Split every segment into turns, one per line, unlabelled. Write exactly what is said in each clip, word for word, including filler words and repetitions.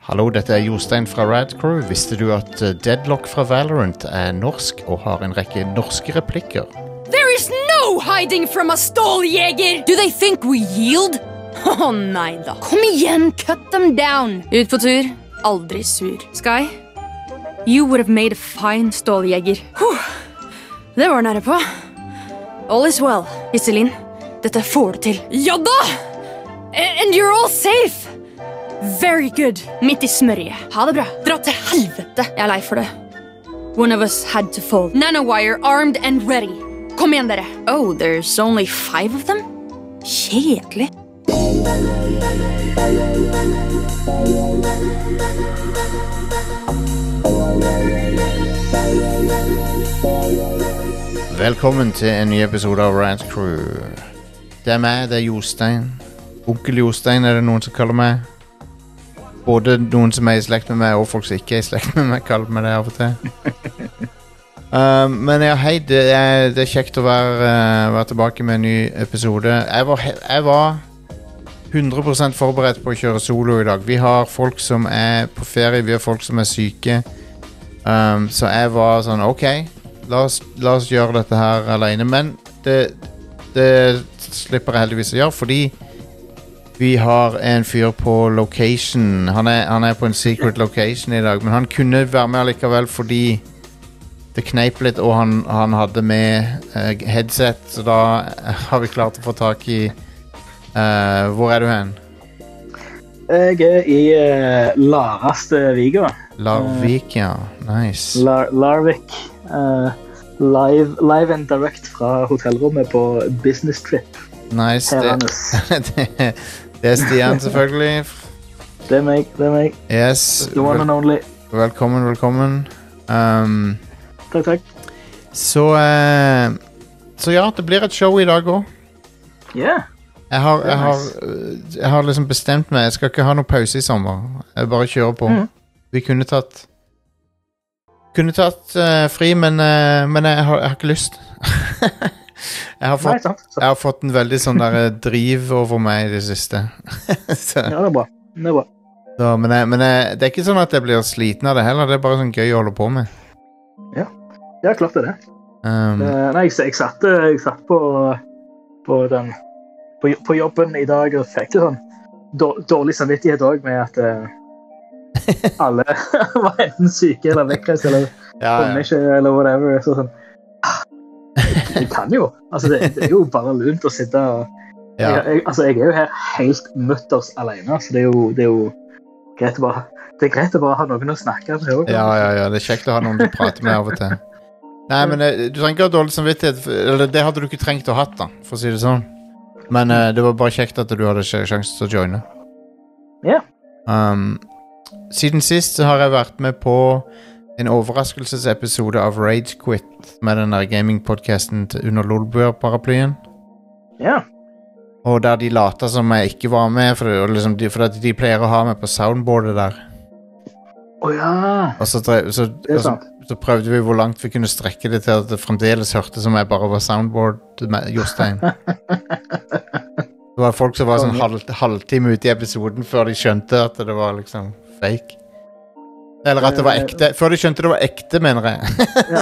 Hallo, dette er Jostein fra Radcrew. Visste du at Deadlock fra Valorant er norsk og har en rekke norske replikker?
There is no hiding from a ståljeger! Do they think we yield? Åh, oh, nei da. Kom igjen, cut them down. Ut på tur, aldri sur. Sky, you would have made a fine ståljeger. Huh. Det var nære på. All is well, Iselin. Dette får du til. Ja da! And you're all safe! Very good. Midt i smørget. Ha det bra. Dra til helvete. Jeg er lei for det. One of us had to fall. Nanowire armed and ready. Kom igjen, dere. Oh, there's only five of them? Kjedelig.
Velkommen til en ny episode av Radcrew. Det er meg, det er Jostein. Onkel Jostein er det noen som kaller meg. Både noen som er i slekt med meg og folk som ikke er i slekt med meg kaller meg det av og til. um, men ja, hei, det er, det er kjekt å være, uh, være tilbake med en ny episode. Jeg var, jeg var hundre prosent forberedt på å kjøre solo i dag. Vi har folk som er på ferie, vi har folk som er syke. Um, så jeg var sånn, ok, la oss, la oss gjøre dette her alene. Men det, det slipper jeg heldigvis å gjøre, fordi vi har en fyr på location. Han er, han er på en secret location i dag, men han kunne være med allikevel fordi det kneip litt, og han, han hadde med uh, headset, så da har vi klart å få tak i uh, hvor er du hen?
Jeg er i uh, Laraste Viga.
Larvik, ja. Nice.
Lar Larvik. Uh, live, live and direct fra hotellrommet på business trip.
Nice. Det, det, det er Stian, selvfølgelig.
Det er meg, det er meg.
Yes.
The one and only.
Velkommen, velkommen. Um,
takk, takk.
Så, uh, så ja, det blir et show i dag også.
Ja. Yeah.
Jeg har, jeg, har, jeg har liksom bestemt meg. Jeg skal ikke ha noe pause i sommer. Jeg bare kjører på. Mm. Vi kunne tatt Kunne tatt uh, fri, men, uh, men jeg, har, jeg har ikke lyst. Jeg har, fått, jeg har fått en veldig sånn der driv over meg i det siste. Så.
Ja, det er bra. Det er bra.
Så, men jeg, men jeg, det er ikke sånn at jeg blir sliten av det heller. Det er bare sånn gøy å holde på med.
Ja, ja klart det er det.
Um,
uh, nei, jeg, jeg, satt, jeg satt på, på, den, på, på jobben i dag og fikk sånn dårlig samvittighet også med at uh, alle var enten syke eller vekkreist eller
ja,
kom ikke eller whatever. Så sånn, jeg kan jo. Altså, det, det er jo bare lunt å sitte og... Ja. Jeg, jeg, altså, jeg er jo her helt mutters alene, så det er jo, det er jo greit å bare... Det er greit å bare ha noen å snakke med.
Ja, ja, ja. Det er kjekt å ha noen å prate med av og til. Nei, men du trenger ikke ha dårlig samvittighet. Eller det hadde du ikke trengt å ha, da, for å si det sånn. Men uh, det var bare kjekt at du hadde sjansen til å joine.
Ja.
Um, siden sist så har jeg vært med på en overraskelsesepisode av Rage Quit med den der gaming-podcasten under Lolbua-paraplyen.
Ja.
Og der de later som jeg ikke var med, for, liksom, de, for at de pleier å ha meg på soundboardet der.
Åh oh, ja.
Og så, drev, så,
det er
så,
sant.
så prøvde vi hvor langt vi kunne strekke det til at det fremdeles hørte som jeg bare var soundboard med Jostein. Det var folk som var sånn halv, halvtime ute i episoden før de skjønte at det var liksom fake. Eller at det var ekte. Før de skjønte det var ekte, mener jeg.
Ja.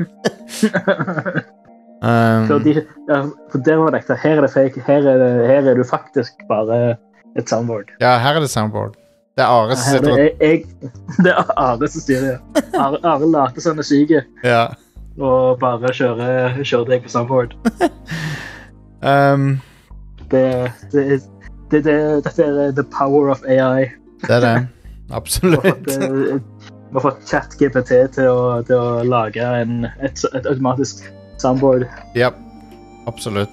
um,
for, de, ja, for der var det ekte. Her er det fake. Her er, det, her er du faktisk bare et soundboard.
Ja, her er det soundboard. Det er Are som
ja,
sitter
det, er, jeg, det er Are som styrer. Are, Are later sånn er syke.
Ja. Og
bare kjører, kjører deg på soundboard.
um,
det, det, det, det, dette er the power of A I.
Det er det. Absolutt.
Vi har fått ChatGPT til å, til å lage en, et, et automatisk soundboard.
Ja, absolutt.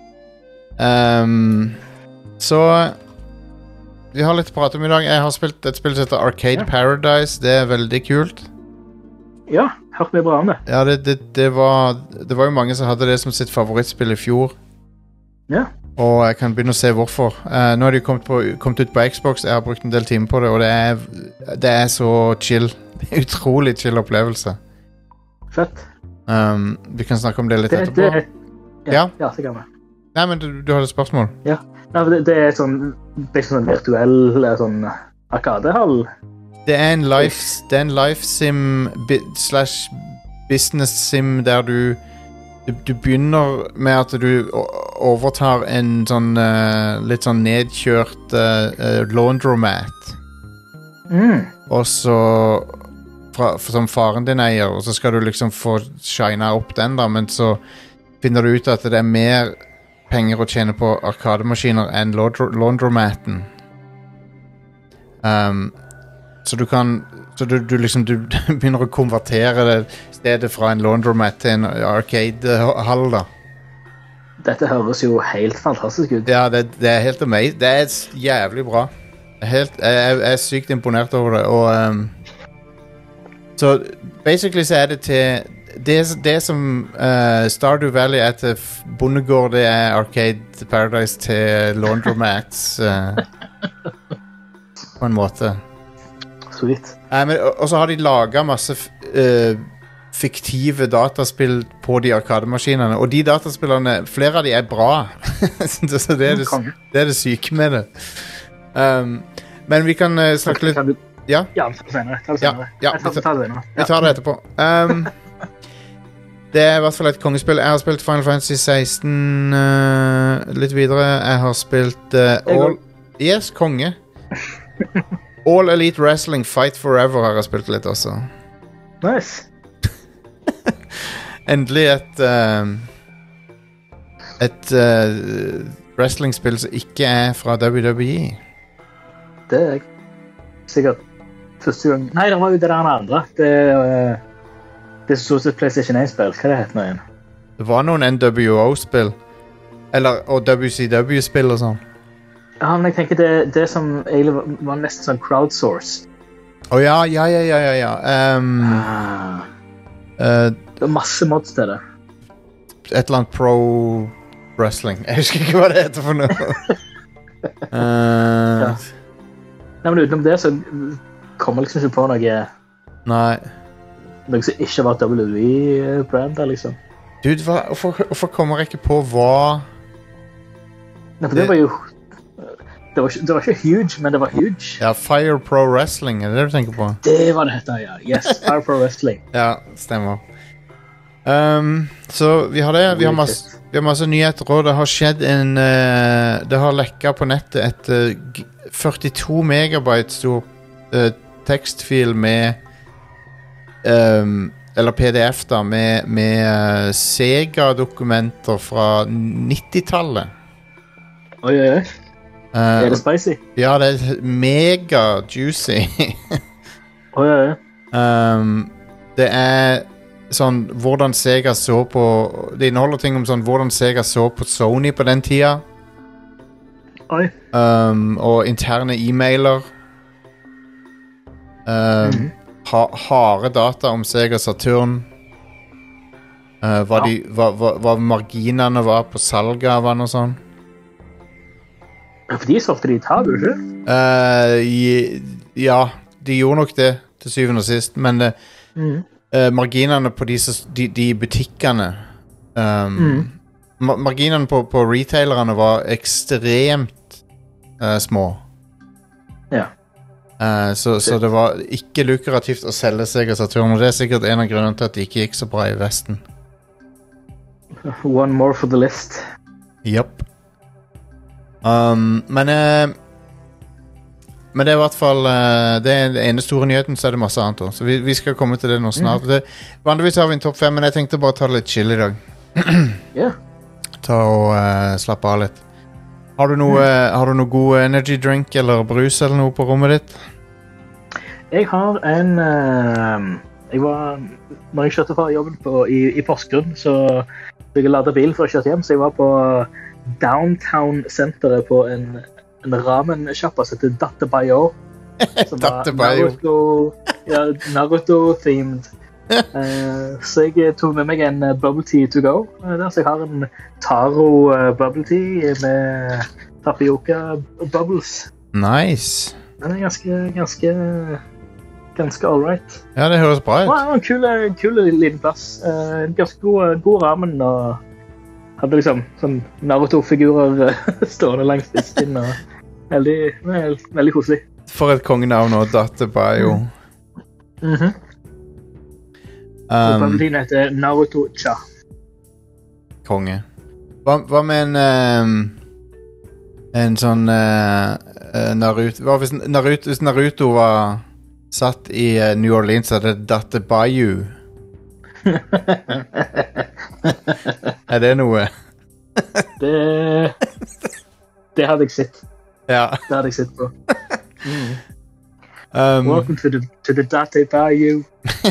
Um, så vi har litt å prate om i dag. Jeg har spilt et spill som heter Arcade ja. Paradise. Det er veldig kult.
Ja, hørt mye bra om det.
Ja, det, det, det, var, det var jo mange som hadde det som sitt favorittspill i fjor.
Ja.
Og jeg kan begynne å se hvorfor. Uh, nå har de kommet, på, kommet ut på Xbox. Jeg har brukt en del timer på det, og det er, det er så chill. Det er utrolig chill opplevelse.
Fett.
Um, vi kan snakke om det litt
det,
etterpå.
Det, ja,
ja?
ja, det kan vi.
Nei, men du, du hadde et spørsmål.
Ja, Nei, det, det er sånn, sånn virtuell sånn arkadehall
det er en life, det er en life sim bi, slash business sim der du, du du begynner med at du overtar en sånn uh, litt sånn nedkjørt uh, uh, laundromat.
Mm.
Og så fra, som faren din eier, og så skal du liksom få shina opp den da, men så finner du ut at det er mer penger å tjene på arkademaskiner enn laundromaten. Um, så du kan så du, du liksom du begynner å konvertere det stedet fra en laundromat til en arcade-hall da.
Dette høres jo helt fantastisk ut.
Ja, det, det er helt amazing. Det er jævlig bra. Helt, jeg, jeg er sykt imponert over det. Og um, så basically så er det til det, det som uh, Stardew Valley er til bondegård, det er Arcade Paradise til laundromats uh, på en måte.
Sweet.
Uh, men, og, og så har de laget masse uh, fiktive dataspill på de arkademaskinene, og de dataspillene, flere av de er bra. Så det er det, det er det syke med det. Um, men vi kan uh, snakke litt
du...
Ja?
Ja, ta det senere. Ta det senere.
Ja, ja,
Jeg tar, tar det senere.
Vi tar det etterpå. Um, det er i hvert fall et kongespill. Jeg har spilt Final Fantasy seksten uh, litt videre. Jeg har spilt uh, All... Yes, konge. All Elite Wrestling Fight Forever har jeg spilt litt også.
Nice.
Endelig et uh, et uh, wrestlingspill som ikke er fra W W E.
Det er jeg. Sikkert første gang. Nei, det var jo det der andre. Det uh, det så ut som et PlayStation one-spill. Hva det heter nå igjen?
Det var noen N W O-spill. Eller, og W C W-spill og sånn.
Ja, men jeg tenker det, det som egentlig var, var nesten sånn crowdsourced.
Å oh, ja, ja, ja, ja, ja, ja. Um,
ah.
uh,
Det var masse mods til det.
Et eller annet pro-wrestling. Jeg husker ikke hva det heter for noe. uh,
ja. Nei, men utenom det så kommer liksom ikke på noe...
Nei.
Noe som ikke var W W E-brand der, liksom.
Dude, hva, hvorfor, hvorfor kommer jeg ikke på hva...
Nei, for det, det var jo... Det var, ikke, det var ikke huge, men det var huge.
Ja, Fire Pro Wrestling, er det det du tenker på?
Det var det heter, ja. Yes, Fire Pro Wrestling.
Ja, stemmer. Um, så vi har det, vi har masse, vi har masse nyheter, og det har skjedd en... Uh, det har lekket på nettet et uh, førtito megabyte stor uh, tekstfil med... Um, eller P D F da, med, med uh, Sega-dokumenter fra nittitallet.
Oi, oi, oi. Uh, er det spicy?
Ja, det er mega juicy.
Oi, oi, oi.
Um, det er sånn hvordan Sega så på... Det inneholder ting om sånn hvordan Sega så på Sony på den tida.
Oi.
Um, og interne e-mailer. Um, mm-hmm. ha, harde data om Sega Saturn. Uh, hva, ja. de, hva, hva, hva marginene var på salget av han og sånn.
For de solgte de tar, ikke?
Uh, ja, de gjorde nok det til syvende og sist, men uh, mm. uh, marginene på de, de, de butikkene um, mm. ma marginene på, på retailerne var ekstremt uh, små.
Ja.
Uh, så, så det var ikke lukrativt å selge Sega Saturn, og det er sikkert en av grunnene til at det ikke gikk så bra i Vesten.
One more for the list.
Japp. Um, men uh, Men det er i hvert fall uh, det er den ene store nyheten, så er det masse annet også. Så vi, vi skal komme til det nå snart. Mm. Det, vanligvis har vi en topp fem, men jeg tenkte bare ta det litt chill i dag.
Yeah.
Ta og uh, slappe av litt. Har du noe, mm. uh, har du noe god energy drink eller brus eller noe på rommet ditt?
Jeg har en uh, jeg var, når jeg kjørte fra jobben på, i, i Porsgrunn, så jeg ladet bil for å kjøre hjem, så jeg var på Downtown-senteret på en, en ramen-shoppa som heter Dattebayo. Som var Naruto, ja, Naruto-themed. uh, så jeg tok med meg en bubble tea to go. Uh, der, så jeg har en Taro uh, bubble tea med tapioca bubbles.
Nice.
Den er ganske, ganske, ganske all right.
Ja, det høres bra ut.
Ja, en kul, kul liten plass. Uh, ganske god, god ramen og hadde liksom sånn Naruto-figurer stående langs disken, og veldig, veldig, veldig koselig.
For et kongenavn og Datebayo.
Mhm. Og Palpatine heter Naruto-cha.
Konge. Hva, hva med en um, en sånn uh, uh, Naruto Hva hvis Naruto, hvis Naruto var satt i uh, New Orleans, så er det Datebayo. Er det noe?
det Det hadde jeg sett.
Ja.
Det hadde jeg sett på. Mm.
Um,
Welcome to the, to the Datebayo.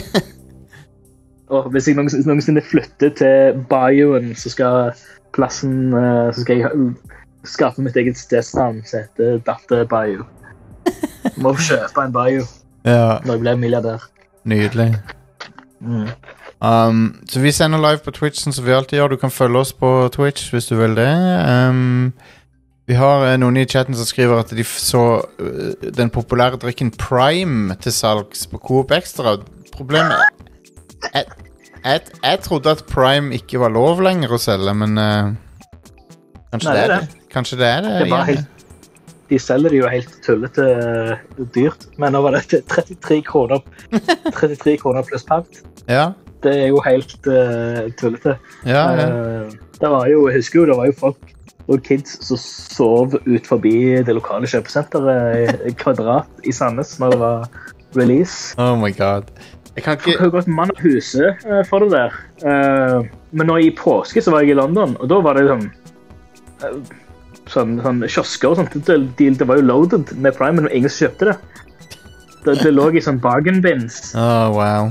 Og hvis jeg noensinne flytter til Bayoen, så skal plassen uh, så skal jeg skape mitt eget stedsnavn som heter Datebayo. Må kjøpe en Bayo
ja.
Når jeg blir milliardær.
Nydelig.
Mm.
Um, så vi sender live på Twitch, som vi alltid gjør. Du kan følge oss på Twitch hvis du vil det. Um, vi har uh, noen i chatten som skriver at de så uh, den populære drikken Prime til salgs på Coop Extra. Problemet jeg, jeg, jeg trodde at Prime ikke var lov lenger å selge, men uh, kanskje, Nei, det er det. det. kanskje det er det.
det er bare helt, de selger det jo helt tullete dyrt, men nå var det trettitre kroner trettitre kroner pluss pant.
Ja.
Det er jo helt uh, tullete.
Ja, ja.
Uh, det var jo, jeg husker jo, det var jo folk og kids som sov ut forbi det lokale kjøpesenteret i Kvadrat i Sandnes når det var release.
Oh my god. Jeg kan ikke...
Jeg har gått mann av huset uh, for det der. Uh, men nå i påske så var jeg i London, og da var det sånn, uh, sånn, sånn kiosker og sånt. Det, det, det var jo loaded med Prime, men ingen som kjøpte det. Det, det lå i sånn bargain bins.
Oh, wow.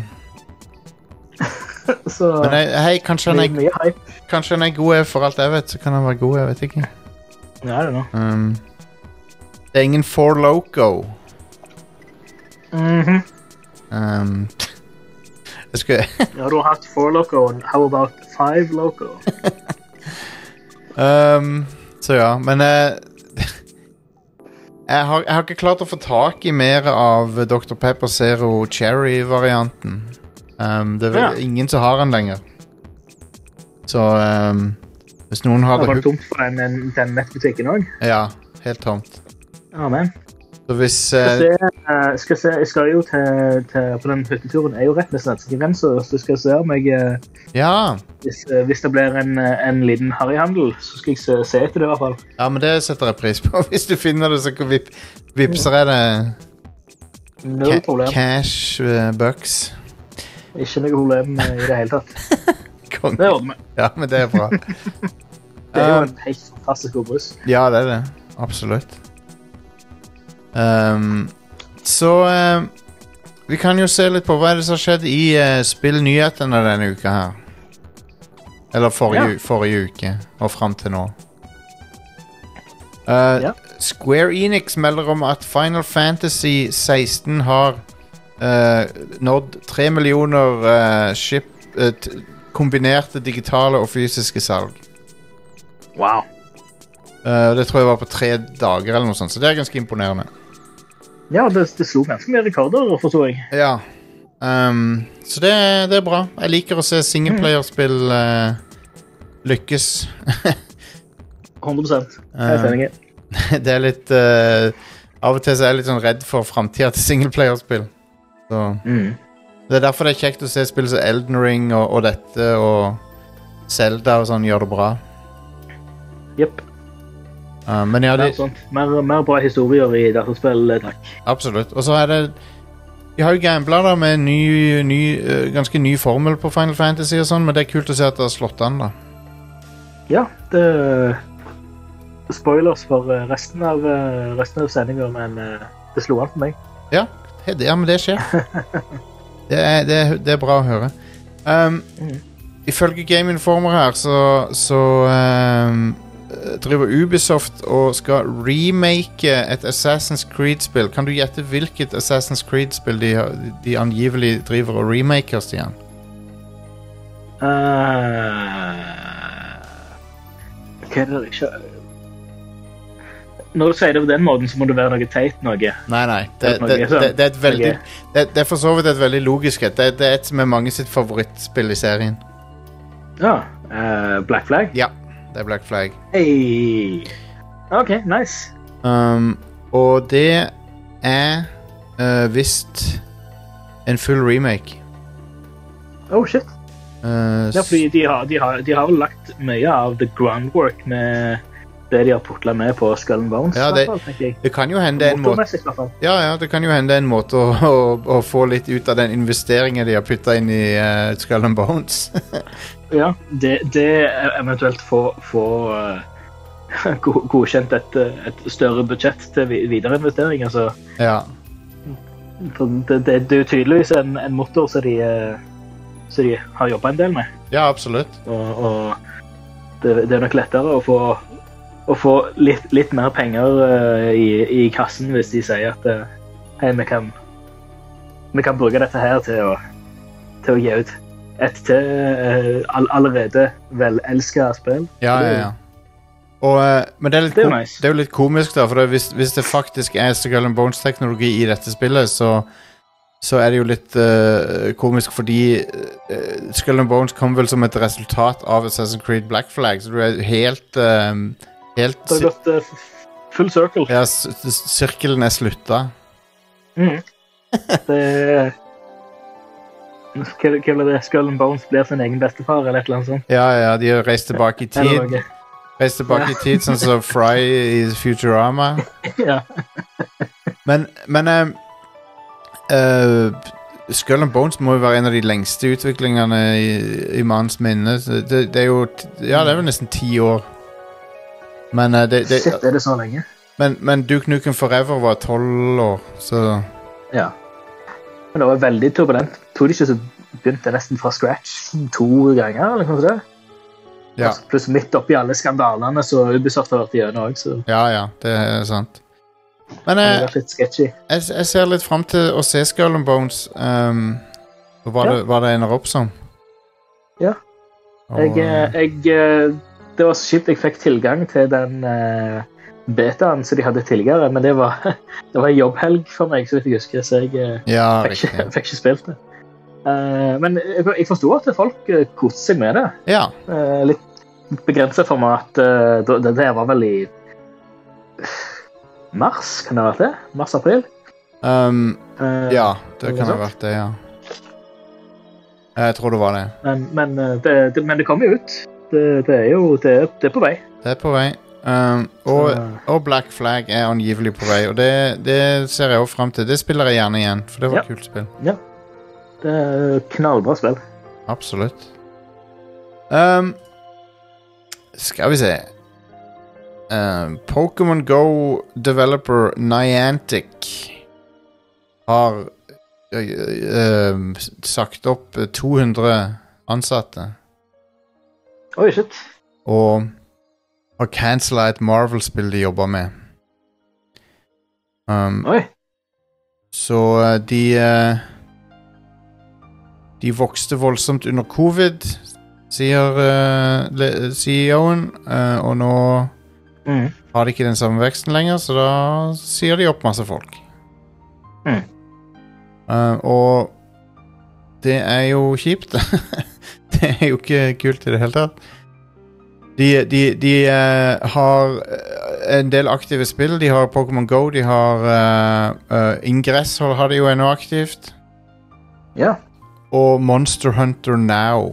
så,
men jeg, hei, kanskje han,
mye,
er,
mye
kanskje han er god for alt jeg vet, så kan han være god, jeg vet ikke.
Ja, det er noe.
Um, det er ingen Four Loko.
Mhm.
Um, jeg skal...
ja, du har hatt Four Loko, how about Five Loko?
um, så ja, men uh, jeg, har, jeg har ikke klart å få tak i mer av doktor Pepper Zero Cherry-varianten. Um, det er vel ja. ingen som har den lenger. Så um, hvis noen har
det...
Det
var tomt for den, den nettbutikken også?
Ja, helt tomt.
Amen.
Så hvis... Uh...
Skal, se, uh, skal se, jeg skal jo til, til på den hytteturen, jeg er jo rett med svenskegrensa, så skal jeg se om jeg... Uh,
ja.
Hvis, uh, hvis det blir en, en liten harryhandel, så skal jeg se, se etter det i hvert fall.
Ja, men det setter jeg pris på. Hvis du finner det, så vip, vipser jeg det...
Null problem.
Cash uh, bucks.
Ikke noe problem i det hele tatt. Det ordner vi.
Ja, men det er bra.
Det er jo en helt fantastisk god brus.
Ja, det er det. Absolutt. Um, så uh, vi kan jo se litt på hva er det som har skjedd i uh, spillnyhetene denne uka her. Eller forrige, ja. forrige uke og frem til nå. Uh, ja. Square Enix melder om at Final Fantasy seksten har uh, nådd tre millioner uh, ship, uh, t- kombinerte digitale og fysiske salg.
Wow.
Uh, det tror jeg var på tre dager eller noe sånt, så det er ganske imponerende.
Ja, det, det slo ganske mye rekorder, forstår jeg.
Ja. Um, så det, det er bra. Jeg liker å se singleplayerspill uh, lykkes.
hundre prosent. Jeg er enig.
Uh, det er litt uh, av og til så er jeg litt sånn redd for fremtiden til singleplayerspill. Så
mm.
det er derfor det er kjekt å se spill som Elden Ring og, og dette og Zelda og sånn gjør det bra.
Jepp.
Uh, men ja, det...
mer, mer bra historier i dataspill, takk.
Absolutt. Og så er det vi har jo gamblet da med en ny, ny, uh, ganske ny formel på Final Fantasy og sånn, men det er kult å se at det har slått an da.
Ja, det spoilers for resten av, resten av sendingen, men det slo an for meg.
Ja, det, ja men det skjer. det, er, det, er, det er bra å høre. Um, mm. Ifølge Game Informer her, så, så um, driver Ubisoft og skal remake et Assassin's Creed-spill. Kan du gjette hvilket Assassin's Creed-spill de, de angivelig driver og remaker, Stian?
Uh, hva er det ikke... Når du sier det på den måten, så må det være noe teit noe.
Nei, nei. Det, det, det, det, det er et veldig... Det, det er for så vidt et veldig logisk et. Det, det er et som er mange sitt favorittspill i serien.
Ja, uh, Black Flag?
Ja. Det er Black Flag.
Hey. Ok, nice.
Um, og det er uh, visst en full remake.
Oh, shit.
Uh,
Ja, fordi de har, de, har, de har vel lagt mye av the groundwork med det de har putlet med på Skull and Bones.
Ja, det,
i hvert fall, tenker jeg.
det kan jo hende en måte
Motormessig, i hvert fall.
Ja, ja, det kan jo hende en måte å, å, å få litt ut av den investeringen de har puttet inn i uh, Skull and Bones.
Ja, det, det eventuelt få, få uh, godkjent et, et større budsjett til vi- videre investering. Altså,
Ja,
for det, det, det er jo tydeligvis en, en motor som de, uh, som de har jobbet en del med.
ja absolutt.
Og, og det, det er nok lettere å få, å få litt, litt mer penger uh, i, i kassen hvis de sier at uh, hei, vi kan, vi kan bruke dette her til å, til å gi ut et til uh, all, allerede velelsket spill.
Ja, ja, ja. Og, uh, men det er, litt
Det er jo
kom-
nice.
det er jo litt komisk, da, for det, hvis, hvis det faktisk er Skull and Bones-teknologi i dette spillet, så, så er det jo litt uh, komisk fordi uh, Skull and Bones kom vel som et resultat av Assassin's Creed Black Flag, så du er helt um, helt
Det har gått uh, full circle.
Ja, s- s- sirkelen er slutta.
Mm. Det hva, hva ble det? Skull and Bones blir sin egen bestefar, eller et eller annet sånt.
Ja, ja, de har reist tilbake i
Eller
tid.
noe.
Reist tilbake i tid, sånn som Fry i Futurama.
Ja.
Men, men um, uh, Skull and Bones må jo være en av de lengste utviklingene i, i mannens minne. Så Det, det er jo t- Ja, det er vel nesten ti år. Men, uh, det, det,
Shit, er det så lenge?
men, men Duke Nukem Forever var tolv år, så
Ja. Men det var veldig turbulent. Tror de ikke så begynte nesten fra scratch to ganger, eller noe sånt?
ja.
Altså, pluss midt oppi alle skandalene så Ubisoft har vært igjennom også, så
Ja, ja, det er sant. Men
det har
uh,
vært litt sketchy.
jeg, jeg ser litt frem til å se Skull and Bones. Um, og hva,
Ja.
det, hva det ender opp som.
Ja.
Og,
Jeg, eh, jeg, eh, det var så kjipt jeg fikk tilgang til den uh, betaen som de hadde tidligere, men det var, det var en jobbhelg for meg, så vidt jeg husker, så jeg eh,
ja,
fikk, ikke,
riktig.
fikk ikke spilt det. Eh, men jeg, jeg forstod at folk uh, koste seg med det.
Ja.
Eh, litt begrenset for meg at uh, det, det der var vel i mars, kan det ha vært det? Mars-april?
Um,
Eh,
ja, det
noe
kan ha
sånt.
vært det, ja. Jeg tror det var det.
Men, men, eh, det, det, men det kommer jo ut. Det, det er jo det, er- det er på vei.
Det er på vei. Um, og,
Så-
og Black Flag er angivelig på vei, og det, det ser jeg også frem til. Det spiller jeg gjerne igjen, for det var
Ja.
et kult spill.
Det er knallbra spill.
Absolutt. Um, skal vi se. Um, Pokémon Go developer Niantic har ø, ø, um, sagt opp to hundre ansatte
Oi, shit.
og har cancela et Marvel-spill de jobber med. Um,
Oi.
Så uh, de uh, De vokste voldsomt under covid, sier uh, le- C E O-en, uh, og nå
Mm.
har de ikke den samme veksten lenger, så da sier de opp masse folk.
Mm.
Uh, og det er jo kjipt. Det er jo ikke kult i det hele tatt. De, de, de uh, har en del aktive spill. De har Pokémon Go, de har uh, uh, Ingress har de jo ennå aktivt.
Ja.
Og Monster Hunter Now.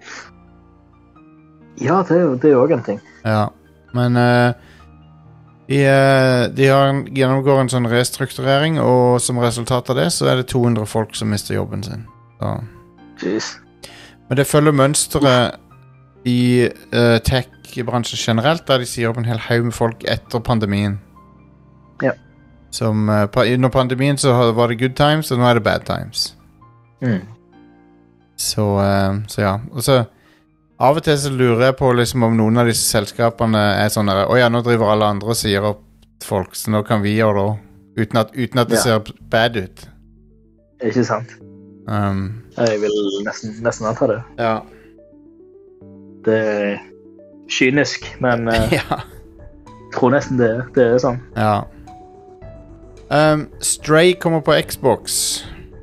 Ja, det er jo det er jo også en ting.
Ja, men uh, de, uh, de har en, gjennomgår en sånn restrukturering, og som resultat av det så er det to hundre folk som mister jobben sin. Så.
Jeez.
Men det følger mønstret i uh, tech-bransjen generelt, der de sier opp en hel haug med folk etter pandemien.
Ja.
Som, uh, pa, under pandemien så har- var det good times, og nå er det bad times.
Mm.
Så, uh, så ja. Og så av og til så lurer jeg på liksom om noen av disse selskapene er sånn der, å ja, nå driver alle andre og sier opp folk, så nå kan vi gjøre det også. Uten at, uten at det
Ja.
ser bad ut.
Ikke sant?
Um,
Jeg vil nesten, nesten anta det.
ja.
Det er kynisk, men eh,
ja.
jeg tror nesten det, det er sånn.
Ja. Um, Stray kommer på Xbox.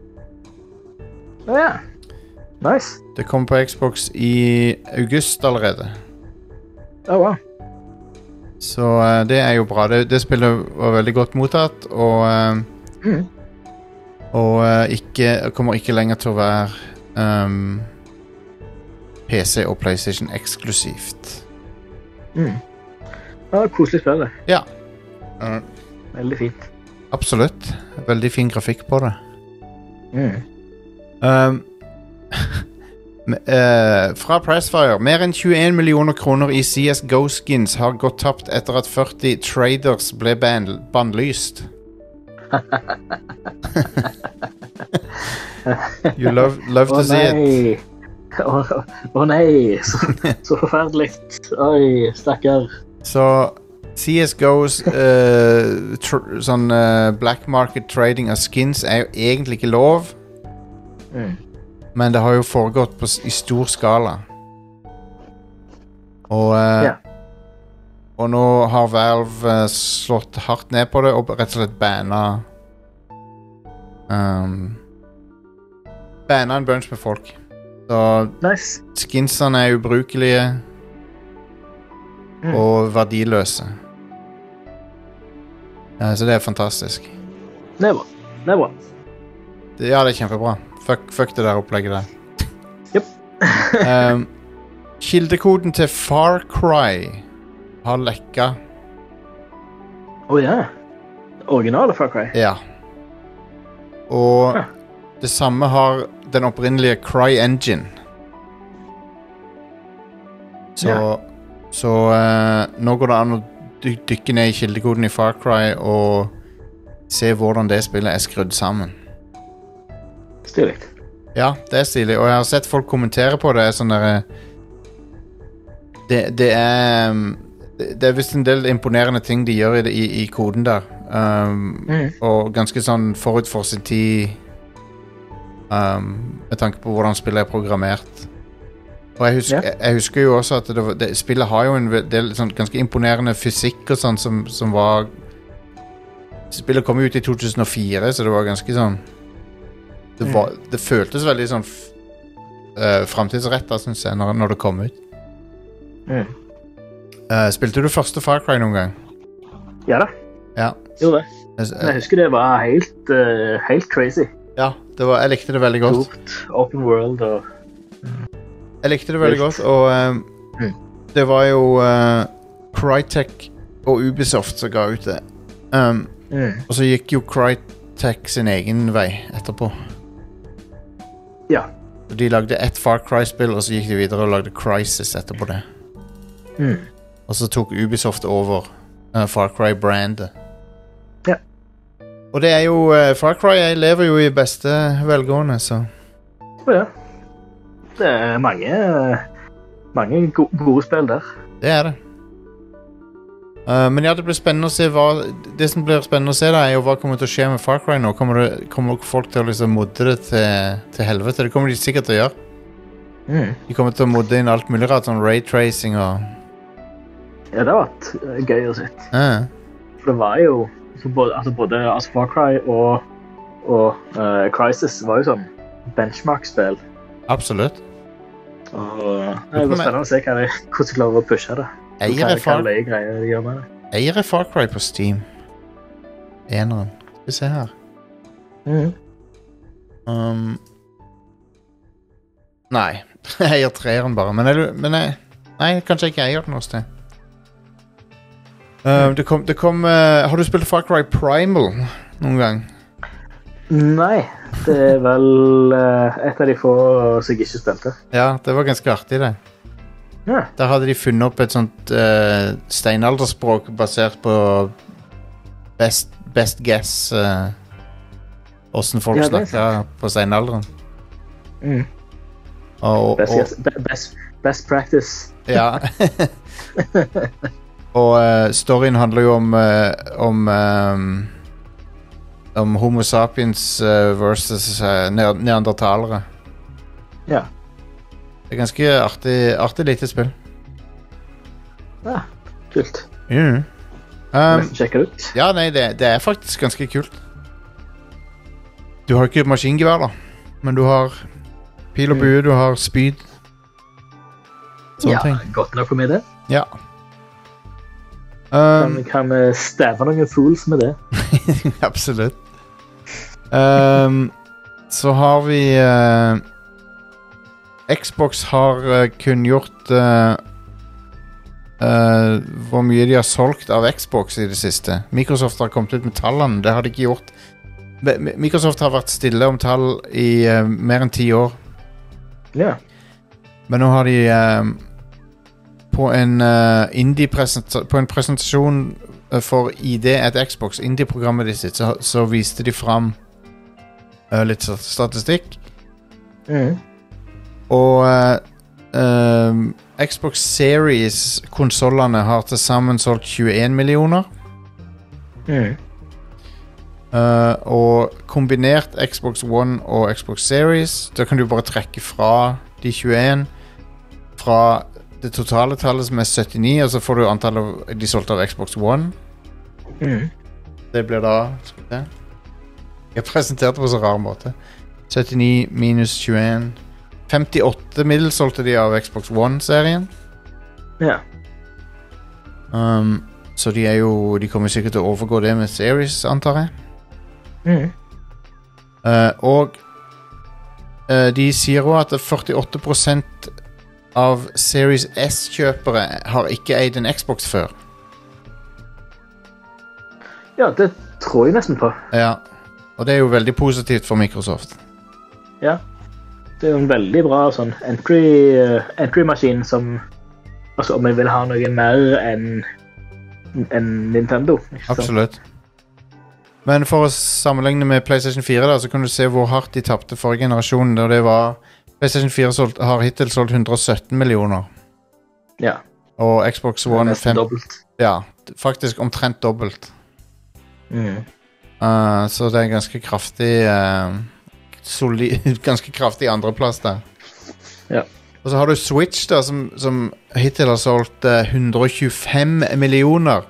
Å ja. Nice.
Det kommer på Xbox i august allerede.
Å, wow.
Så uh, det er jo bra. Det, det spillet var veldig godt mottatt, og uh,
Mm.
Og uh, ikke, kommer ikke lenger til å være um, P C og PlayStation eksklusivt.
Mm. Ja, koselig spill det.
Ja. Uh,
Veldig fint.
Absolutt. Veldig fin grafikk på det.
Mm.
Um, uh, fra Pressfire. Mer enn tjueen millioner kroner i C S G O-skins har gått tapt etter at førti traders ble ban bannlyst. You love, love to
oh,
see it.
Å oh, oh, nei, så, så forferdelig. Oi, stakkar.
Så C S G O's uh, sånn uh, black market trading av skins er jo egentlig ikke lov.
Mm.
Men det har jo foregått på, i stor skala. Og uh,
yeah.
Og nå har Valve uh, slått hardt ned på det og rett og slett banna um, banna en bunch med folk. Så
nice.
Skinsene er ubrukelige mm. og verdiløse. Uh, så det er fantastisk.
Det er bra. Det er bra.
Det, ja, det er kjempebra. Fuck, fuck det der opplegget der.
Yep.
um, kildekoden til Far Cry har lekka.
Å oh, ja. Originale Far Cry.
Ja. Og
ja.
Det samme har den opprinnelige Cry Engine. Så,
ja.
så uh, nå går det an å dy dykke ned i kildekoden i Far Cry og se hvordan det spillet er skrudd sammen.
Stilig.
Ja, det er stilig. Og jeg har sett folk kommentere på det. Sånn der, det, det er Det er vist en del imponerende ting de gjør i, i, i koden der. Um,
mm.
Og ganske sånn forut for sin tid um, med tanke på hvordan spillet er programmert. Og jeg husker, yeah. jeg, jeg husker jo også at det, det, spillet har jo en del sånn, ganske imponerende fysikk og sånn som, som var Spillet kom ut i to tusen og fire, så det var ganske sånn Det, var, mm. det føltes veldig sånn uh, fremtidsrettet, synes jeg, når, når det kom ut.
Mm.
Uh, spilte du første Far Cry noen gang?
Ja da.
Ja.
Jo det. Men jeg husker det var helt, uh, helt crazy.
Ja, det var, jeg likte det veldig godt.
Stort, open world og...
Jeg likte det veldig helt. godt, og um, mm. det var jo uh, Crytek og Ubisoft som ga ut det. Um, mm. Og så gikk jo Crytek sin egen vei etterpå.
Ja.
De lagde ett Far Cry-spill, og så gikk de videre og lagde Crysis etterpå det.
Mm.
Og så tok Ubisoft over uh, Far Cry-brandet.
Ja.
Og det er jo uh, Far Cry jeg lever jo i beste velgående, så
ja. Det er mange mange go gode spill der.
Det er det. Uh, men ja, det blir spennende å se hva det som blir spennende å se da er jo hva kommer til å skje med Far Cry nå. Kommer, det, kommer folk til å liksom modde det til, til helvete? Det kommer de sikkert til å gjøre.
Mm.
De kommer til å modde inn alt mulig rart, sånn raytracing og
ja, det har vært uh, gøy å se.
Uh.
For det var jo både, altså både altså Far Cry og, og uh, Crysis var jo sånn benchmark-spill.
Absolutt.
Og det var spennende å se hva de, hvordan de klarer å pushe det.
Eier er Far...
de
Eier er Far Cry på Steam. Eneren. Skal vi se her.
Mm.
Um... Nei, jeg eier treeren bare. Men, jeg, men jeg, nei, kanskje ikke eier den hos det. Uh, det kom, det kom uh, har du spilt Far Cry Primal noen gang?
Nei, det er vel uh, et av de få som jeg ikke spilte.
Ja, det var ganske artig det.
Ja.
Der hadde de funnet opp et sånt uh, steinalderspråk basert på best, best guess uh, hvordan folk ja, snakker på steinalderen.
Mm.
Og,
best,
og,
guess, be, best, best practice.
Ja. Og uh, storyen handler jo om uh, om um, om homo sapiens uh, versus uh, neandertalere.
Ja.
Det er ganske artig, artig lite spill.
Ja, kult.
Mm. Um,
Nesten sjekke det ut.
Ja, nei, det, det er faktisk ganske kult. Du har ikke maskingevær da, men du har pil og bue, mm. du har spyd. Sånne
ja,
ting.
Godt nok for meg det.
Ja.
Um, kan vi stave noen fools med det?
Absolutt. Um, så har vi uh, Xbox har uh, kunngjort uh, uh, hvor mye de har solgt av Xbox i det siste. Microsoft har kommet ut med tallene. Det har de ikke gjort. Microsoft har vært stille om tall i uh, mer enn ti år.
Ja. Yeah.
Men nå har de uh, på en uh, indie-presentasjon på en presentasjon uh, for I D at Xbox, indie-programmet de sitt, så, så viste de fram uh, litt statistikk.
Mm.
Og uh, uh, Xbox Series-konsollene har til sammen solgt tjueen millioner.
Mm.
Uh, og kombinert Xbox One og Xbox Series, da kan du bare trekke fra de tjueen fra det totale tallet som er syttini, og så får du antallet de solgte av Xbox One.
Mm.
Det blir da, skal vi se, jeg har presentert det på så rar måte, syttini minus tjueen, femtiåtte middel solgte de av Xbox One-serien.
Ja.
Um, så de er jo, de kommer sikkert til å overgå det med Series, antar jeg.
Mm.
Uh, og uh, de sier også at førtiåtte prosent av Series S-kjøpere har ikke eid en Xbox før.
Ja, det tror jeg nesten på.
Ja, og det er jo veldig positivt for Microsoft.
Ja, det er jo en veldig bra sånn entry, uh, entry-maskin som, altså om jeg vil ha noe mer enn en Nintendo.
Absolutt. Men for å sammenligne med PlayStation fire da, så kan du se hvor hardt de tappte forrige generasjon, og det var PlayStation fire solgt, har hittil solgt hundre og sytten millioner.
Ja.
Og Xbox One
nesten dobbelt.
Ja, faktisk omtrent dobbelt.
Mm.
Uh, så det er ganske kraftig uh, soli- ganske kraftig andreplass der.
Ja.
Og så har du Switch da, som, som hittil har solgt uh, hundre og tjuefem millioner.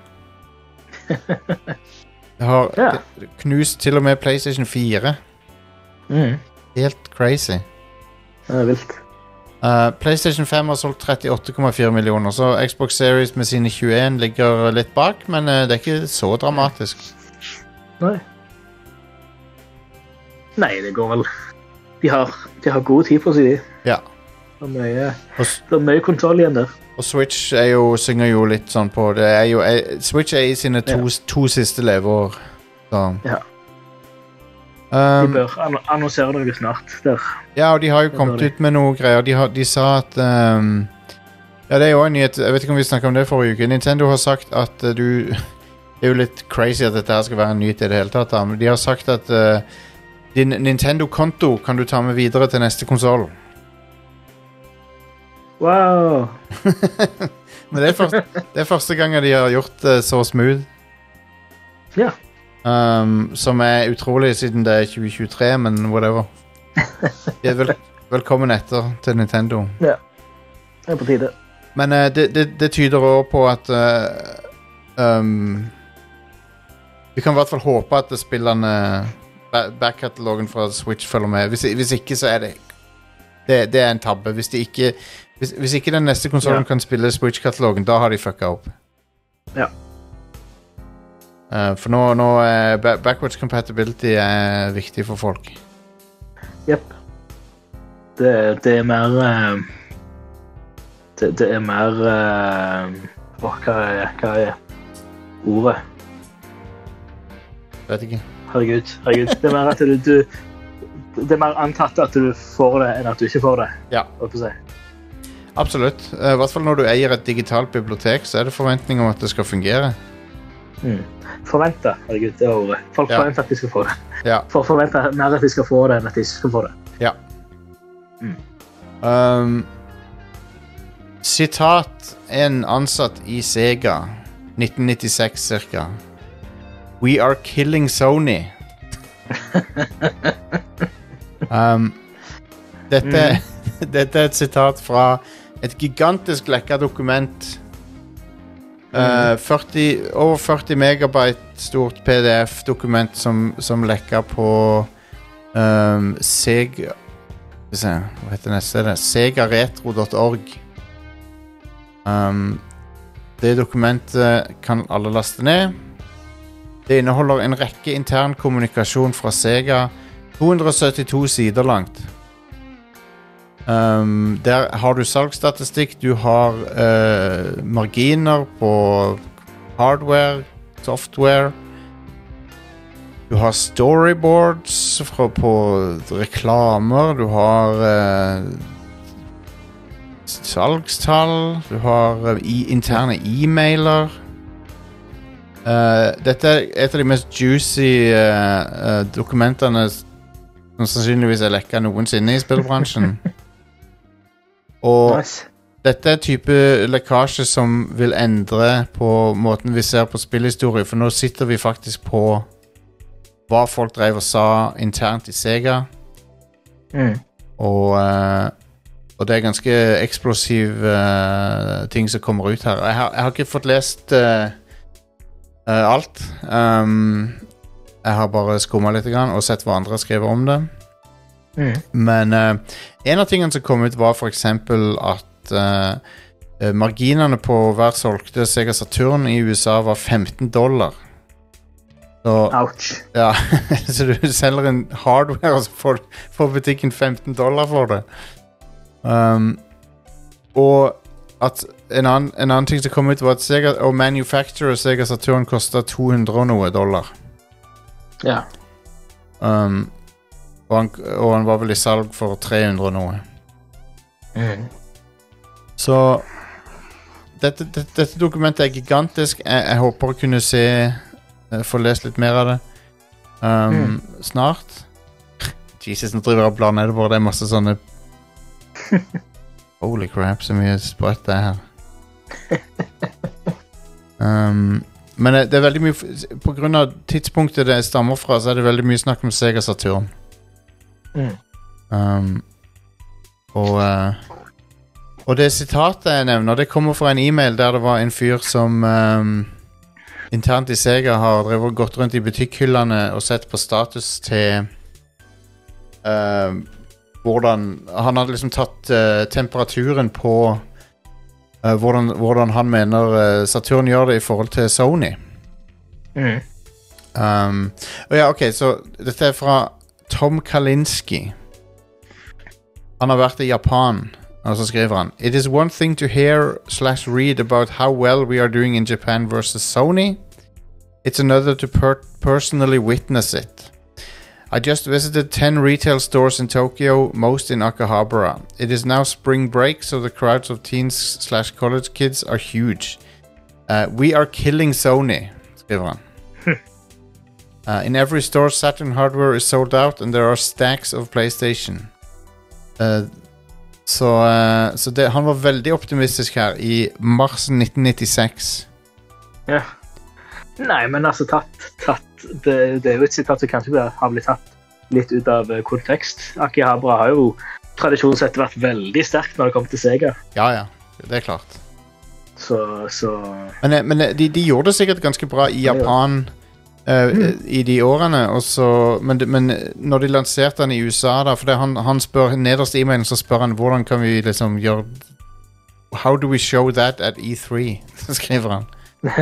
Det har
Ja.
knust til og med PlayStation fire.
Mm.
Helt crazy.
Det er vilt.
Uh, PlayStation fem har solgt trettiåtte komma fire millioner, så Xbox Series med sine tjueen ligger litt bak, men uh, det er ikke så dramatisk.
Nei. Nei, det går vel. De har, de har god tid på seg.
Ja.
Det er mye,
Og, s-
det er mye kontroll igjen der.
og Switch er jo, synger jo litt sånn på det er jo, er, Switch er i sine to,
Ja.
to siste leveår. Så.
Ja. De
Um,
bør anno- annonsere noe snart der.
ja, og de har jo
Det
kommet
bør de.
ut med noe greier. De, har, de sa at um, ja, det er jo en nyhet. Jeg vet ikke om vi snakket om det forrige uke. Nintendo har sagt at uh, du det er jo litt crazy at dette her skal være en nyhet i det hele tatt da. Men de har sagt at uh, din Nintendo-konto kan du ta med videre til neste konsol.
Wow!
Men det er, første, det er første gang de har gjort det så smooth.
Ja.
Um, som er utrolig siden det er tjue tjuetre, men whatever. De er vel, velkommen etter til Nintendo.
Det er på tide.
Men uh, det, det, det tyder også på at uh, um, vi kan i hvert fall håpe at spillerne ba- back-katalogen fra Switch følger med. Hvis, hvis ikke så er det det, det er en tabbe. Hvis, de ikke, hvis, hvis ikke den neste konsolen
Ja.
kan spille Switch-katalogen, da har de fucka opp.
Ja.
Uh, for nå, nå er ba- backwards compatibility er viktig for folk.
Jepp. Det, det er mer eh, det, det er mer eh, åh, hva er, hva er ordet?
Vet ikke.
Herregud, herregud. Det er mer at du, du det er mer antatt at du får det enn at du ikke får det.
Ja.
holdt på å si.
Absolutt. Uh, I hvert fall når du eier et digitalt bibliotek, så er det forventning om at det skal fungere.
Mm. Forvente, herregud, det er ordet. Folk
Ja.
forventer at de skal få det.
Ja.
For forventer mer at de skal få det enn at de ikke skal få det.
Ja.
Mm.
Um, sitat en ansatt i Sega nitten nittiseks cirka. We are killing Sony. um, dette, dette er et sitat fra et gigantisk lekka dokument. Uh, førti, over førti megabyte stort P D F-dokument som, som lekka på um, Sega Skal vi se, hva heter neste? Det? segaretro punktum org. Um, det dokumentet kan alle laste ned. Det inneholder en rekke intern kommunikasjon fra Sega, to hundre syttito sider langt. Um, der har du salgsstatistikk, du har uh, marginer på hardware, software. Du har storyboards fra, på reklamer, du har uh, salgstall, du har uh, i, interne e-mailer. Uh, dette er et av de mest juicy uh, uh, dokumentene som sannsynligvis er lekket noensinne i spillbransjen. Og nice. Dette er type lekkasje som vil endre på måten vi ser på spillhistorie, for nå sitter vi faktisk på hva folk drev og sa internt i Sega. Mm. Og, uh, og det er ganske eksplosiv uh, ting som kommer ut her. Jeg har, jeg har ikke fått lest uh, uh, alt. Um, jeg har bare skummet litt grann og sett hva andre skriver om det. Mm. Men uh, en av tingene som kom ut var for eksempel at uh, marginene på hver solgte Sega Saturn i U S A var femten dollar. Så, ouch. Ja, så du selger en hardware og så får, får butikken femten dollar for det. Um, og at en annen, en annen ting som kom ut var at Sega og manufacturer Sega Saturn kostet to hundre og noe dollar. Ja. Um, og, han, og han var vel i salg for tre hundre og noe. Mm. Så dette, dette, dette dokumentet er gigantisk. Jeg, jeg håper å kunne se få lest litt mer av det um, mm. snart. Jesus, nå driver jeg og blar nedover. Det er masse sånne holy crap, så mye sprøtt det er her. um, men det er veldig mye på grunn av tidspunktet det stammer fra, så er det veldig mye snakk om Sega Saturn. Mm. Um, og uh, og det sitatet jeg nevner, det kommer fra en e-mail der det var en fyr som um, internt i Sega har drevet gått rundt i butikkhyllene og sett på status til uh, hvordan han hadde liksom tatt uh, temperaturen på uh, hvordan, hvordan han mener uh, Saturn gjør det i forhold til Sony. Mm. Um, og ja, ok, så dette er fra Tom Kalinske. Han har vært i Japan. Og så skriver han: It is one thing to hear slash read about how well we are doing in Japan versus Sony. It's another to per- personally witness it. I just visited ten retail stores in Tokyo, most in Akihabara. It is now spring break, so the crowds of teens slash college kids are huge. Uh, we are killing Sony, skriver han. uh, in every store, Saturn hardware is sold out, and there are stacks of PlayStation. Uh, Så, uh, så det, han var veldig optimistisk her i mars nitten nittiseks.
Ja. Nei, men altså tatt, tatt det, det er jo et sitat som kanskje har blitt tatt litt ut av kontekst. Akihabara har jo tradisjonen sett vært veldig sterkt når det kommer til Sega.
Ja, ja, det er klart.
Så, så...
Men, men de, de gjorde det sikkert ganske bra i Japan uh, mm. i de årene, og så, men, men når de lanserte den i U S A da, for det, han, han spør nederst i e-mailen, så spør han hvordan kan vi liksom gjøre How do we show that at E tre? Så skriver han.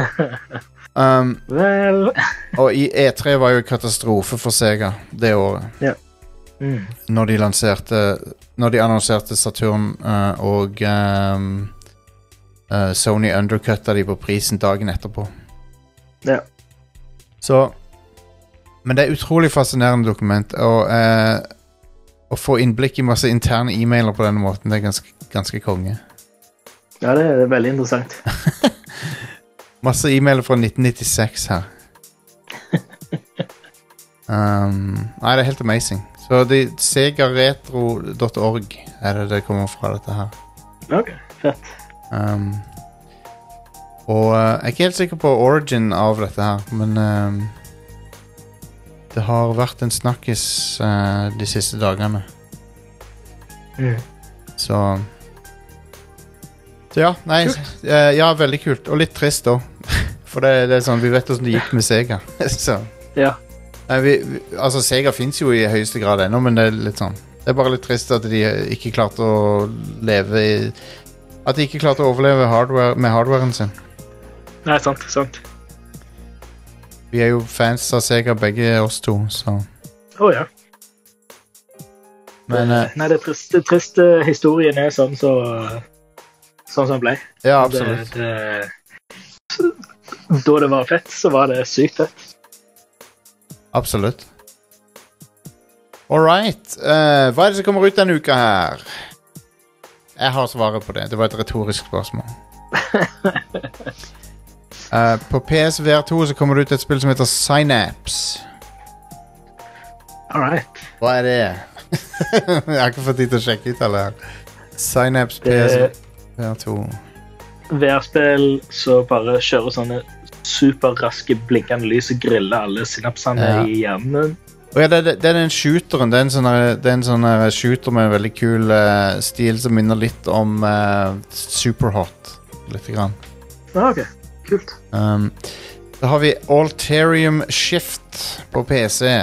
um,
well.
Og i E tre var jo katastrofe for Sega det året.
Ja. Mm.
Når de lanserte Når de annonserte Saturn uh, og um, uh, Sony undercutta de på prisen dagen etterpå.
Ja.
Så, men det er utrolig fascinerende dokument, og eh, å få innblikk i masse interne e-mailer på denne måten, det er ganske, ganske konge.
Ja, det er veldig interessant.
Masse e-mailer fra nitten nittiseks her. um, nei, det er helt amazing. Så det er segaretro dot org er det det kommer fra dette her.
Ok, fett.
Um, Og uh, jeg er ikke helt sikker på origin av dette her, men uh, det har vært en snakkis uh, de siste dagene.
Mm.
Så Så ja, nei, uh, ja, veldig kult. Og litt trist da. For det, det er sånn, vi vet hvordan det gikk med Sega. Så.
Ja.
Uh, vi, vi, altså, Sega finnes jo i høyeste grad ennå, men det er litt sånn. Det er bare litt trist at de ikke klarte å leve i At de ikke klarte å overleve hardware, med hardwaren sin.
Nei, sant, sant.
Vi er jo fans av Sega, begge oss to, så...
Å oh, ja.
Men...
Uh, nei, det triste, triste historien er sånn så... Sånn som den ble.
Ja, absolutt.
Det, det, da det var fett, så var det sykt fett.
Absolutt. Alright. Uh, hva er det som kommer ut denne uka her? Jeg har svaret på det. Det var et retorisk spørsmål. uh, på P S V R to så kommer det ut et spill som heter Synapse.
Alright.
Hva er det? Jeg har ikke fått tid til å sjekke ut alle her. Synapse P S V R to.
V R-spill så bare kjører sånne superraske blinkende lys og griller alle synapsene
Ja.
i hjernen.
Oh, ja, det, det, det er den shooteren. Det er en sånn, det er en sånn uh, shooter med en veldig kul uh, stil som minner litt om uh, Superhot. Litt grann.
Ah, ok. Kult.
Um, da har vi Alterium Shift på P C.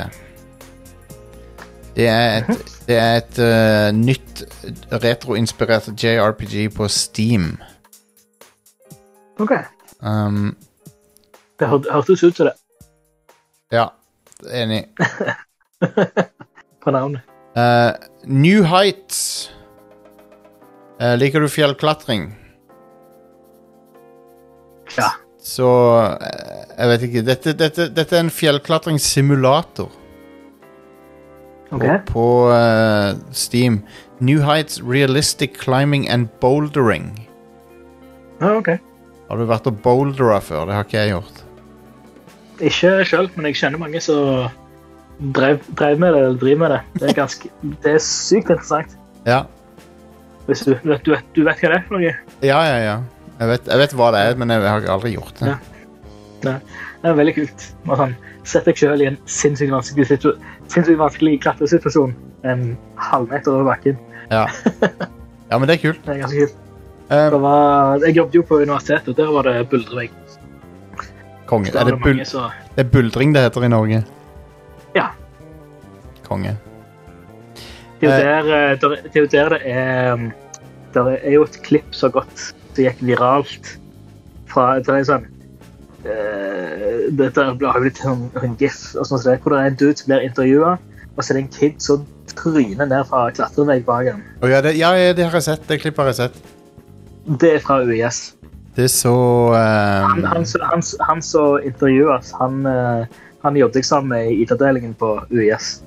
Det er et, det er et uh, nytt retro-inspirert J R P G på Steam.
Ok.
Um,
Det hør, hørtes ut til det.
ja, enig.
På navnet.
Uh, New Heights. Uh, liker du fjellklatring?
Ja.
Så uh, jeg vet ikke. Dette, dette, dette er en fjellklatringssimulator.
Ok.
Og på uh, Steam. New Heights Realistic Climbing and Bouldering.
Ah, ok.
Har du vært og bouldera før? Det har ikke jeg gjort.
Ikke selv, men jeg kjenner mange som drev, drev med det, eller driver med det. Det er ganske, det er sykt interessant.
Ja.
Hvis du, du, vet, du, vet, du vet hva det er for noe?
Ja, ja, ja. Jeg vet, jeg vet hva det er, men jeg har aldri gjort det.
Ja. Nei, det er veldig kult. Man kan sette deg selv i en sinnssykt vanskelig, situ sinnssykt vanskelig klatresituasjon en halv meter over bakken.
Ja. Ja, men det er kult.
Det er ganske kult.
Um,
Det var, jeg jobbet jo på universitetet, og der var det buldrevegg.
konge.
Der
Er
var
det,
det
bul
mange, så...
det er buldring det heter i Norge?
Ja.
Konge.
Det er jo
Eh.
der eh, der, det er jo der det er um, Der er jo et klipp så godt det gikk viralt fra det er sånn uh, dette har blitt en, en gif og sånn, så det, hvor det er en dude som blir intervjuet, og så er det en kid som tryner ned fra klatrevegg bak ham.
Oh, ja, det, ja, ja, det har jeg sett. Det klippet har jeg sett.
Det er fra U I S.
Det er så um,
Han, han, som- han, han som intervjues, han, uh, han jobbet jeg sammen med i I T-delingen på U I S.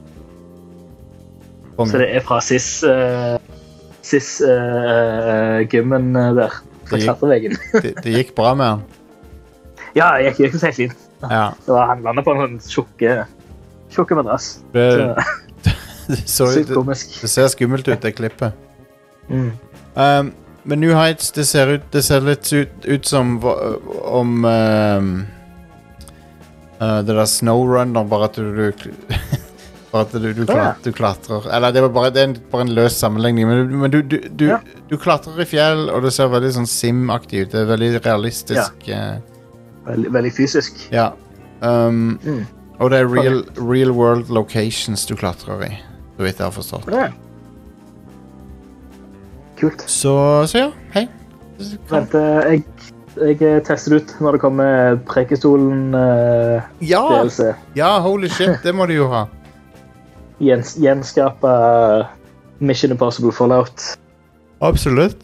konge.
Så det er fra SIS uh, SIS uh, gymmen uh, der, fra
Det gikk-
klatreveggen.
det, det gikk bra med han.
Ja, jeg gikk helt fint.
Ja.
Det var, han landet på en sånn tjukke, tjukke madrass.
Det,
Så,
det, så,
sykt
det,
komisk.
det ser skummelt ut, det klippet.
Mm.
Um, men New Heights, det ser, ut, det ser litt ut, ut som hva- om um, uh, det der Snowrunner, bare at du, du bare at du, du, klat, du klatrer. Eller det, var bare, det er en, bare en løs sammenligning, men, du, men du, du, du,
Ja.
du klatrer i fjell, og det ser veldig sånn sim-aktig ut. Det er veldig realistisk. Ja.
Veldig, veldig fysisk.
ja. Um,
Mm.
og det er real, real world locations du klatrer i, så vidt jeg har forstått.
Ja. Kult.
Så, så ja, hei.
Vent, eh, jeg, jeg tester ut når det kommer Prekestolen uh,
Ja,
D L C.
ja, holy shit, det må du jo ha.
Gjens, gjenskape uh, Mission Impossible Fallout.
Absolutt.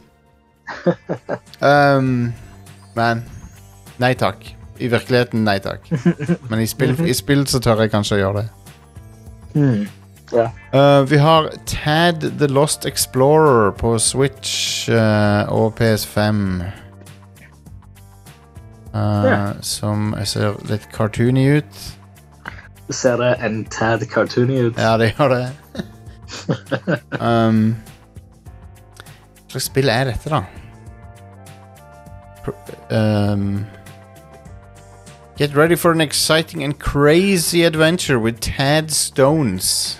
um, men nei takk. I virkeligheten, nei takk. Men i spill, i spill så tør jeg kanskje å gjøre det.
Mm. Ja.
Uh, vi har Tad The Lost Explorer på Switch uh, og P S fem. Uh,
Ja.
Som ser litt cartoony ut.
Ser det en tad cartoony ut?
Ja, det gjør det. um, Hva slags spill er dette, da? Pr um, Get ready for an exciting and crazy adventure with Tad Stones.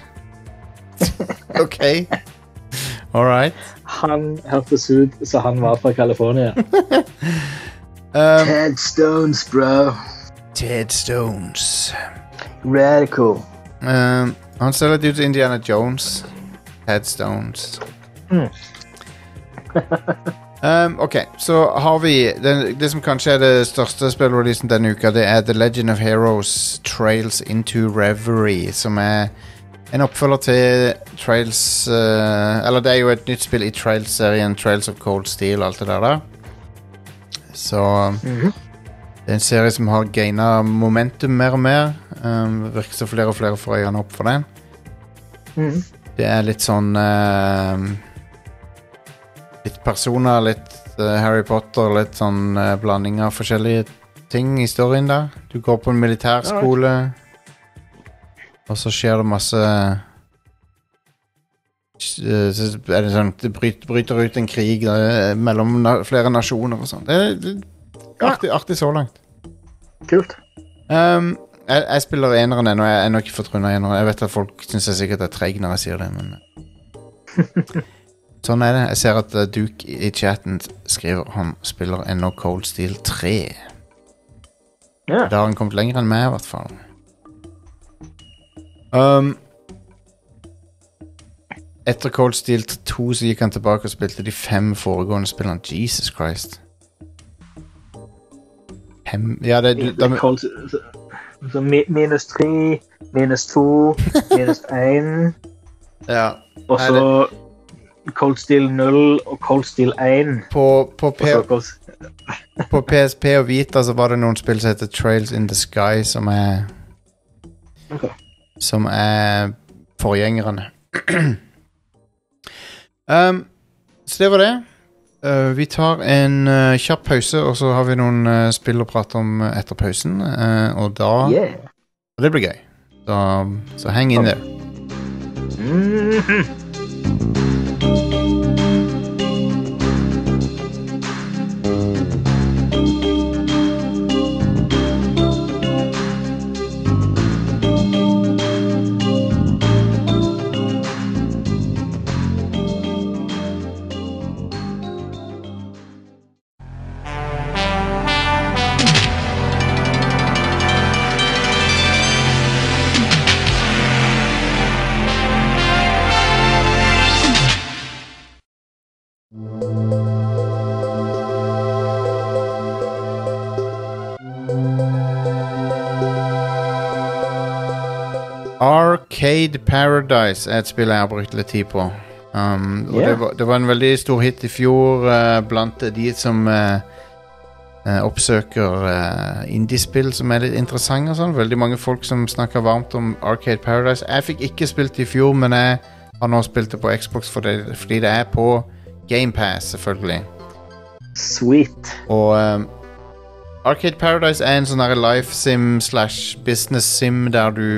Ok. Alright.
Han hørtes ut som han var fra California.
Um,
Tad Stones, bro.
Tad Stones.
Radical.
Um, han ser litt ut som Indiana Jones. Tad Stones.
Mm.
Um, ok, så har vi den, det som kanskje er det største spillreleasen denne uka. Det er The Legend of Heroes Trails into Reverie, som er en oppfølger til Trails uh, eller det er jo et nytt spill i Trails-serien, Trails of Cold Steel og alt det der da. Så mm-hmm. det er en serie som har gainet momentum mer og mer. um, Virker så flere og flere får øynene opp for den. mm. Det er litt sånn uh, litt personer, litt uh, Harry Potter, litt sånn uh, blanding av forskjellige ting i storyen der. Du går på en militærskole, og så skjer det masse uh, så er det sånn, det bryter, bryter ut en krig uh, mellom na- flere nasjoner og sånn. Det er, det er artig, artig så langt.
Kult.
Um, jeg, jeg spiller eneren ennå, jeg er ennå ikke fått rundet eneren. Jeg vet at folk synes jeg sikkert er treg når jeg sier det, men sånn er det. Jeg ser at uh, Duke i chatten skriver han spiller ennå Cold Steel tre.
Ja.
Da har han kommet lenger enn meg i hvert fall. Um, etter Cold Steel to så gikk han tilbake og spilte de fem foregående spillene. Jesus Christ. Hem, ja, det, du, da,
Cold, så, så minus tre, minus to, minus én,
ja.
og så Cold Steel null og Cold Steel én.
På, på, P- på P S P og Vita så var det noen spill som heter Trails in the Sky, som er
okay.
som er forgjengerne. um, så det var det. Uh, vi tar en uh, kjapp pause, og så har vi noen uh, spill å prate om uh, etter pausen, uh, og da
yeah.
og det blir gøy. Så, så hang in there.
Mm-hmm.
Arcade Paradise er et spill jeg har brukt litt tid på. Um, og
Yeah.
det, var, det var en veldig stor hit i fjor uh, blant de som uh, uh, oppsøker uh, indiespill som er litt interessante og sånn. Veldig mange folk som snakker varmt om Arcade Paradise. Jeg fikk ikke spilt det i fjor, men jeg har nå spilt det på Xbox for det, fordi det er på Game Pass, selvfølgelig.
Sweet.
Og um, Arcade Paradise er en sånn her life sim slash business sim der du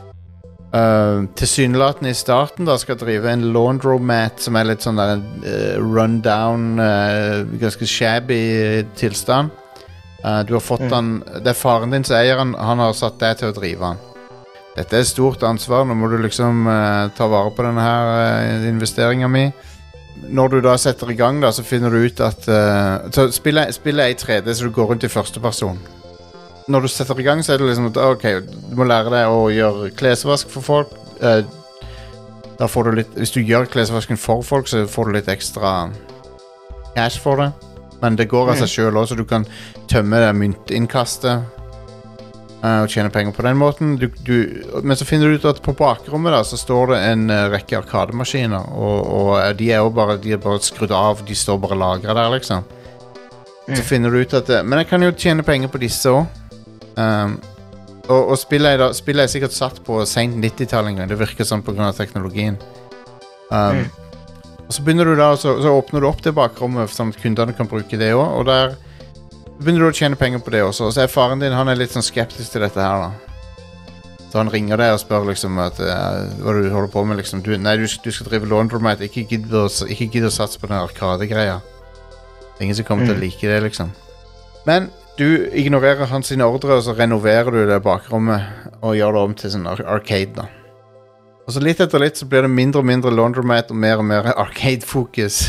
uh, tilsynelatende i starten da skal drive en laundromat som er litt sånn der uh, run down, uh, ganske shabby tilstand. Uh, du har fått
Mm.
han, det er faren din som eier han, han har satt deg til å drive han. Dette er et stort ansvar, nå må du liksom uh, ta vare på denne her uh, investeringen min. Når du da setter i gang da, så finner du ut at uh, så spillet, spillet er i tre D, så du går rundt i første person. Når du setter i gang, så er det liksom at ok, du må lære deg å gjøre klesvask for folk. uh, Da får du litt, hvis du gjør klesvasken for folk, så får du litt ekstra cash for det. Men det går av seg selv også, så du kan tømme det myntinnkastet uh, og tjene penger på den måten. Du, du, men så finner du ut at på bakrommet da, så står det en uh, rekke arkademaskiner, og, og uh, de er jo bare, de er bare skrudd av, de står bare lagret der liksom. Så finner du ut at uh, men jeg kan jo tjene penger på disse også. Um, og, og spillet, er da, spillet er sikkert satt på sent nitti-tallet en gang. Det virker sånn på grunn av teknologien. Um,
Mm.
Og så begynner du da, så, så åpner du opp det bakrommet sånn at kundene kan bruke det også, og der begynner du å tjene penger på det også. Og så er faren din, han er litt sånn skeptisk til dette her da. Så han ringer deg og spør liksom at, uh, hva du holder på med liksom. Du, nei, du, du skal drive laundromat, ikke gidd å, ikke gidd å satse på den arkade-greia. Det er ingen som kommer til å like det liksom. Men du ignorerer hans sine ordre, og så renoverer du det bakrommet og gjør det om til sånn ar- arcade da. Og så litt etter litt så blir det mindre og mindre laundromat og mer og mer arcade-fokus.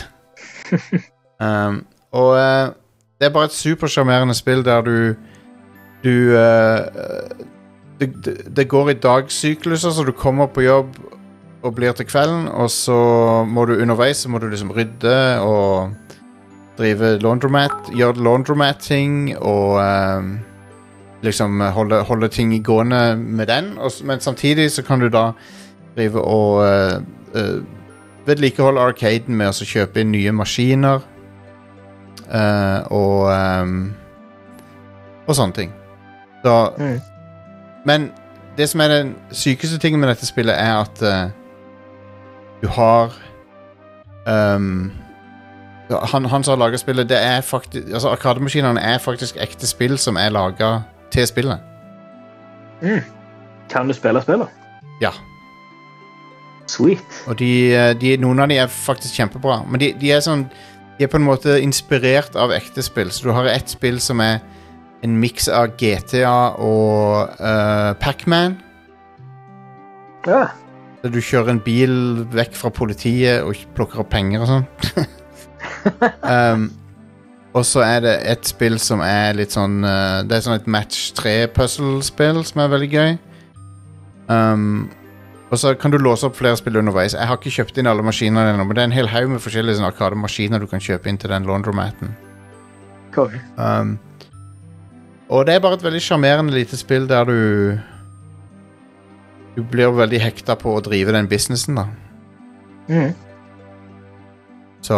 um, og uh, det er bare et supercharmerende spill der du du uh, det, det, det går i dagsykluser, så du kommer på jobb og blir til kvelden, og så må du underveis så må du liksom rydde og drive laundromat, gjøre laundromat-ting og um, liksom holde, holde ting i gående med den. Og, men samtidig så kan du da drive og uh, uh, vedlikeholde arcaden med å kjøpe inn nye maskiner uh, og um, og sånne ting. Så, mm. Men det som er den sykeste tingen med dette spillet er at uh, du har um, han, han som har laget spillet, det er faktisk altså arkademaskinerne er faktisk ekte spill som er laget til spillet.
Mm. Kan du spille spillet?
Ja.
Sweet.
Og de, de, noen av de er faktisk kjempebra, men de, de er sånn de er på en måte inspirert av ekte spill, så du har et spill som er en mix av G T A og uh, Pac-Man.
Ja.
Så du kjører en bil vekk fra politiet og plukker opp penger og sånn. um, og så er det et spill som er litt sånn uh, det er sånn et match tre puzzle-spill som er veldig gøy. Um, og så kan du låse opp flere spill underveis. Jeg har ikke kjøpt inn alle maskinene ennå, men det er en hel haug med forskjellige sånne arkademaskiner du kan kjøpe inn til den laundromaten.
Cool.
Um, og det er bare et veldig charmerende lite spill der du du blir veldig hekta på å drive den businessen da.
Mm.
Så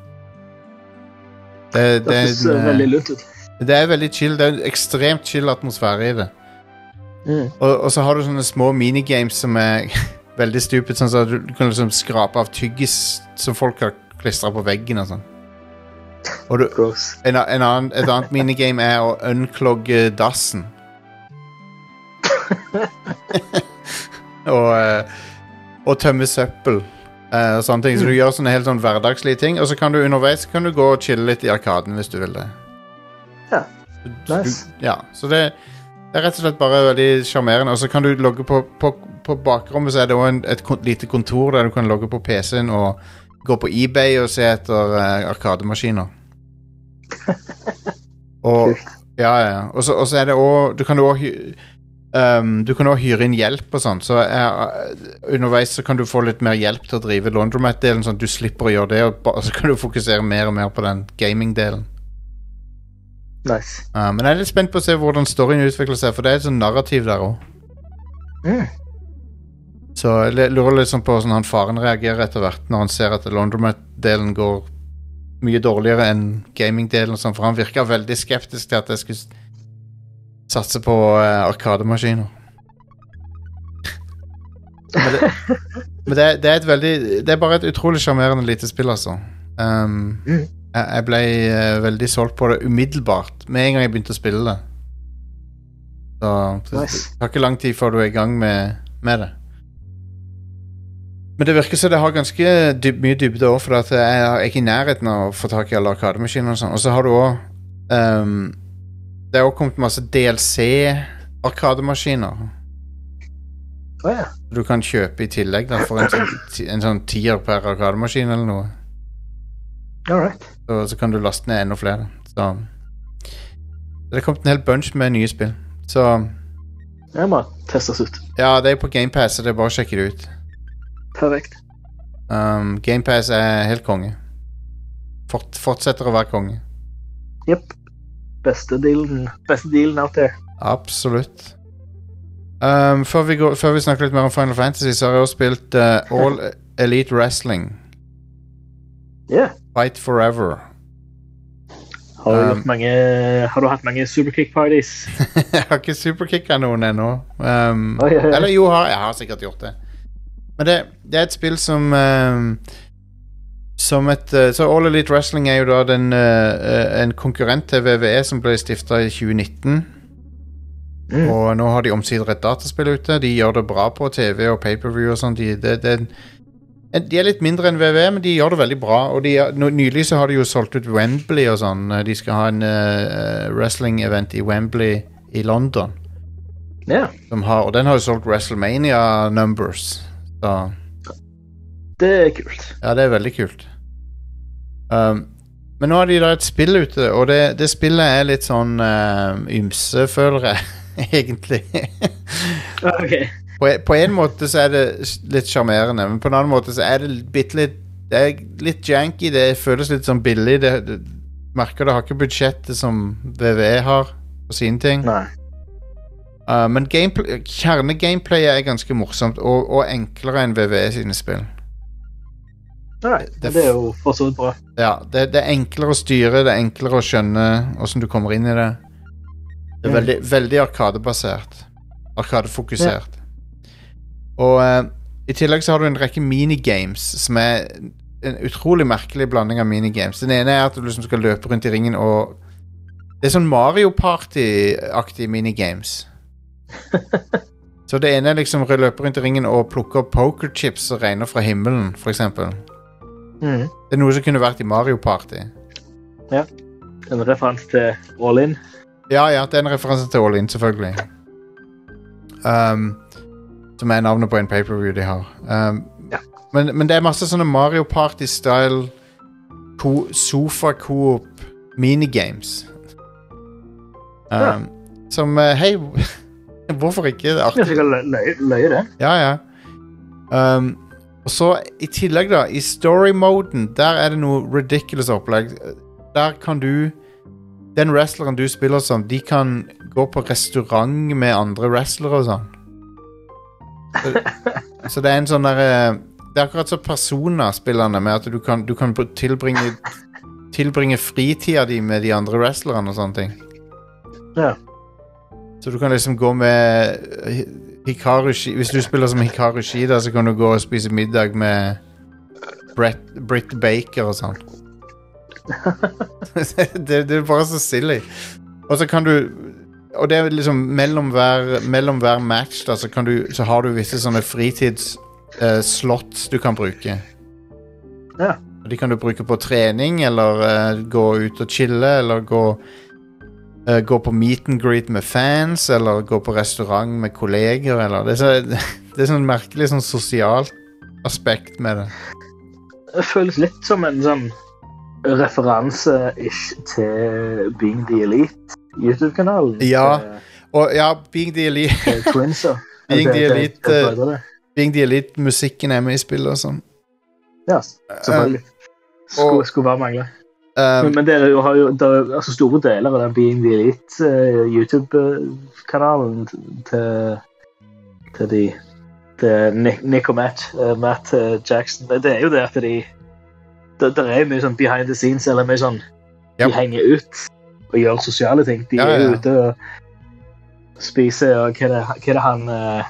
det, det,
det er en, veldig lunt ut.
Det er veldig chill, det er en ekstremt chill atmosfære i det.
Mm.
Og, og så har du sånne små minigames som er veldig stupid, sånn at du, du kan liksom skrape av tyggis som folk har klistret på veggen og sånn. Og du, en, en annen, et annet minigame er å unclogge dassen. og, og tømme søppel og sånne ting. Så du gjør sånne helt sånn hverdagslige ting. Og så kan du underveis kan du gå og chille litt i arkaden hvis du vil det.
Ja, nice.
Du, ja, så det, det er rett og slett bare veldig charmerende. Og så kan du logge på, på, på bakrommet, så er det også en, et kon- lite kontor der du kan logge på P C-en og gå på eBay og se etter uh, arkademaskiner. og ja, ja. Og så, og så er det også du kan også um, du kan også hyre inn hjelp og sånn, så uh, underveis så kan du få litt mer hjelp til å drive laundromat-delen, sånn at du slipper å gjøre det, og, ba- og så kan du fokusere mer og mer på den gaming-delen.
Nice.
Uh, men jeg er litt spent på å se hvordan storyen utvikler seg, for det er et sånn narrativ der også.
Mm.
Så jeg lurer litt sånn på hvordan han faren reagerer etter hvert når han ser at laundromat-delen går mye dårligere enn gaming-delen og sånn, for han virker veldig skeptisk til at jeg skulle satse på uh, arkademaskiner. Men, det, men det, det er et veldig det er bare et utrolig charmerende lite spill, altså. Um,
mm.
jeg, jeg ble uh, veldig solgt på det umiddelbart med en gang jeg begynte å spille det. Så det,
Nice.
det tar ikke lang tid før du er i gang med, med det. Men det virker som det har ganske dyb, mye dybde også, for at jeg er ikke i nærheten av å få tak i alle arkademaskiner og sånn. Og så har du også um, det er også kommet masse D L C-arkademaskiner.
Å ja.
Du kan kjøpe i tillegg da, for en, sånn- en sånn tier per arkademaskin eller noe.
Alright.
Så, så kan du laste ned enda flere. Så det er kommet en hel bunch med nye spill. Så
Jeg må testes ut.
ja, det er på Game Pass, så det er bare å sjekke det ut.
Perfekt.
Um, Game Pass er helt konge. Fort, fortsetter å være konge.
Jepp. Beste dealen, beste dealen out there.
Absolutt. Um, før, vi går, før vi snakker litt mer om Final Fantasy, så har jeg også spilt uh, All Elite Wrestling.
Yeah.
Fight Forever.
Har du,
Um,
gjort mange, har du hatt mange superkick-parties?
Jeg har ikke superkicka noen ennå. Um,
Oi, oi, oi.
eller jo, har, jeg har sikkert gjort det. Men det, det er et spill som um, Som et uh, Så All Elite Wrestling er jo da den, uh, en konkurrent til W W E som ble stiftet i tjue nitten.
Mm.
Og nå har de omsider et dataspill ute. De gjør det bra på T V og pay-per-view og sånn. De, det, det, de er litt mindre enn W W E, men de gjør det veldig bra. Og de, nå, nylig så har de jo solgt ut Wembley og sånn. De skal ha en uh, wrestling-event i Wembley i London.
Ja,
Som har, og den har jo solgt WrestleMania numbers. Så
det er kult.
ja, det er veldig kult. Um, men nå har de da et spill ute, og det, det spillet er litt sånn uh, ymse, føler jeg, egentlig.
Ok.
på, på en måte så er det litt charmerende, men på en annen måte så er det bitte litt Det er litt janky, det føles litt sånn billig. Det, det, merker det har ikke budsjettet som V V E har på sine ting.
Nei.
Uh, men gameplay, kjernegameplayet er ganske morsomt, og, og enklere enn V V E sine spill.
Nei, det, det er jo forstått bra.
Ja, det, det er enklere å styre, det er enklere å skjønne hvordan du kommer inn i det. Det er
Mm.
veldig, veldig arkadebasert. Arkadefokusert. Og uh, i tillegg så har du en rekke minigames som er en utrolig merkelig blanding av minigames. Den ene er at du liksom skal løpe rundt i ringen og det er sånn Mario Party-aktige minigames. Så det ene er liksom å løpe rundt i ringen og plukke opp pokerchips og regner fra himmelen, for eksempel.
Mm.
Det er noe som kunne vært i Mario Party.
Ja. En referanse til All In.
Ja, ja, det er en referanse til All In, selvfølgelig. Um, som er navnet på en pay-per-view de har. Um,
Ja.
men, men det er masse sånne Mario Party-style ko- sofa-coop minigames. Um,
Ja.
Som, uh, hei, hvorfor ikke? Det er
Jeg
artig.
skal lø- løye, løye det.
Ja, ja. Um, og så i tillegg da, i story-moden, der er det noe ridiculous opplegg. Der kan du, den wrestleren du spiller som, de kan gå på restaurant med andre wrestlere og sånn. Så, så det er en sånn der, eh, det er akkurat så personer spillerne med at du kan, du kan tilbringe, tilbringe fritida di med de andre wrestlerne og sånne ting.
Ja.
Så du kan liksom gå med Hi- Hikaru Shida. Hvis du spiller som Hikaru Shida, så kan du gå og spise middag med Brett, Britt Baker og sånn. det, det er bare så silly. Og så kan du Og det er liksom mellom hver, mellom hver match da, så, kan du, så har du visse sånne fritidsslots du kan bruke.
Ja.
Og de kan du bruke på trening, eller eh, gå ut og chille, eller gå Uh, gå på meet and greet med fans, eller gå på restaurant med kolleger, eller det er, så, det er sånn merkelig sånn sosialt aspekt med det.
Det føles litt som en sånn referanse-ish til Being the Elite YouTube-kanalen.
Ja.
Til,
Og ja, Being the Elite
til Twinsa.
Being the
Til- til-
Elite,
til brødrene.
Being the Elite musikken er med i spillet og sånn.
Ja, selvfølgelig. Skulle, skulle bare mangle.
Um,
Men, men dere jo har jo der, er altså store deler av den Being the Elite uh, YouTube-kanalen til, til de til Nick, Nick og Matt, uh, Matt uh, Jackson. Det, det er jo det at de det, det er jo mye sånn behind the scenes, eller mye sånn
Yep.
de henger ut og gjør sosiale ting. De
Ja,
er jo
ja.
ute og spiser, og hva er det, hva er det han uh,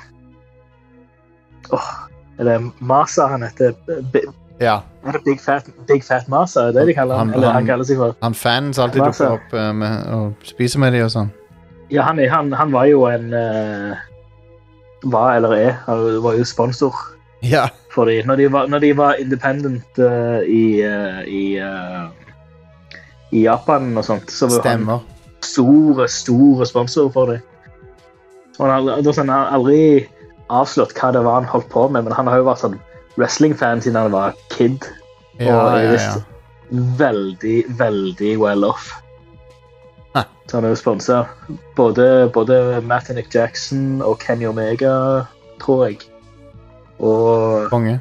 åh, er det Masa han heter? Bi-
ja.
Er det Big Fat, Big Fat Masa, er det de kaller han?
Han-
Eller han
han-
kaller seg for?
Han fans alltid
Hva
dukker
så?
opp uh, med, og spiser med de og sånn.
Ja, han, er- han, han var jo en uh, var eller er, han var jo sponsor
Ja.
for de. Når de var, når de var independent uh, i, uh, i, uh, i Japan og sånt, så var han
Stemmer.
store, store sponsor for de. Og han har aldri, han har aldri avslørt hva det var han holdt på med, men han har jo vært sånn wrestling-fan siden han var kid,
Ja,
og er
ja,
visst
ja.
veldig, veldig well off.
Hæ.
Så han er jo sponset både, både Matt og Nick Jackson og Kenny Omega, tror jeg. Og
Konge.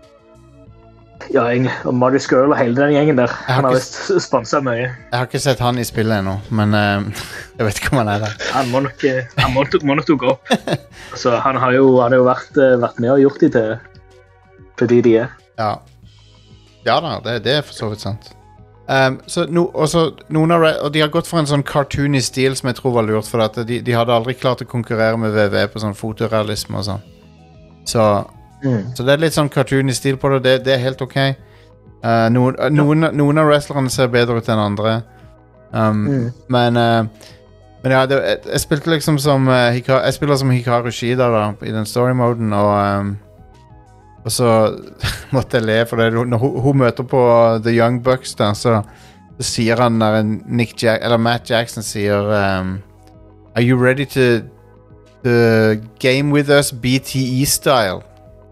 ja, egentlig, og Marty Skrull og hele den gjengen der.
har
Han har
ikke-
visst sponset mye.
Jeg har ikke sett han i spillet ennå, men uh, jeg vet ikke om han er der.
Han må nok, eh, han må, må nok dukke opp. Så han har jo, han har jo vært, eh, vært med og gjort de til, til de de er.
Ja. Ja da, det, det er for så vidt sant. Um, så no, også, noen av, re- og de har gått for en sånn cartoony stil som jeg tror var lurt, for at de, de hadde aldri klart å konkurrere med V V E på sånn fotorealisme og sånn. Så,
Mm.
så det er litt sånn cartoony stil på det, det, det er helt ok. Uh, noen, uh, noen, noen av wrestlerne ser bedre ut enn andre. Um,
Mm.
Men, uh, men ja, det, jeg, jeg spilte liksom som uh, Hika, jeg spiller som Hikaru Shida da, i den story-moden, og um, og så måtte jeg le, for det, når hun, hun møter på The Young Bucks da, så, så sier han der Nick Jack, eller Matt Jackson sier um, Are you ready to, to game with us B T E-style?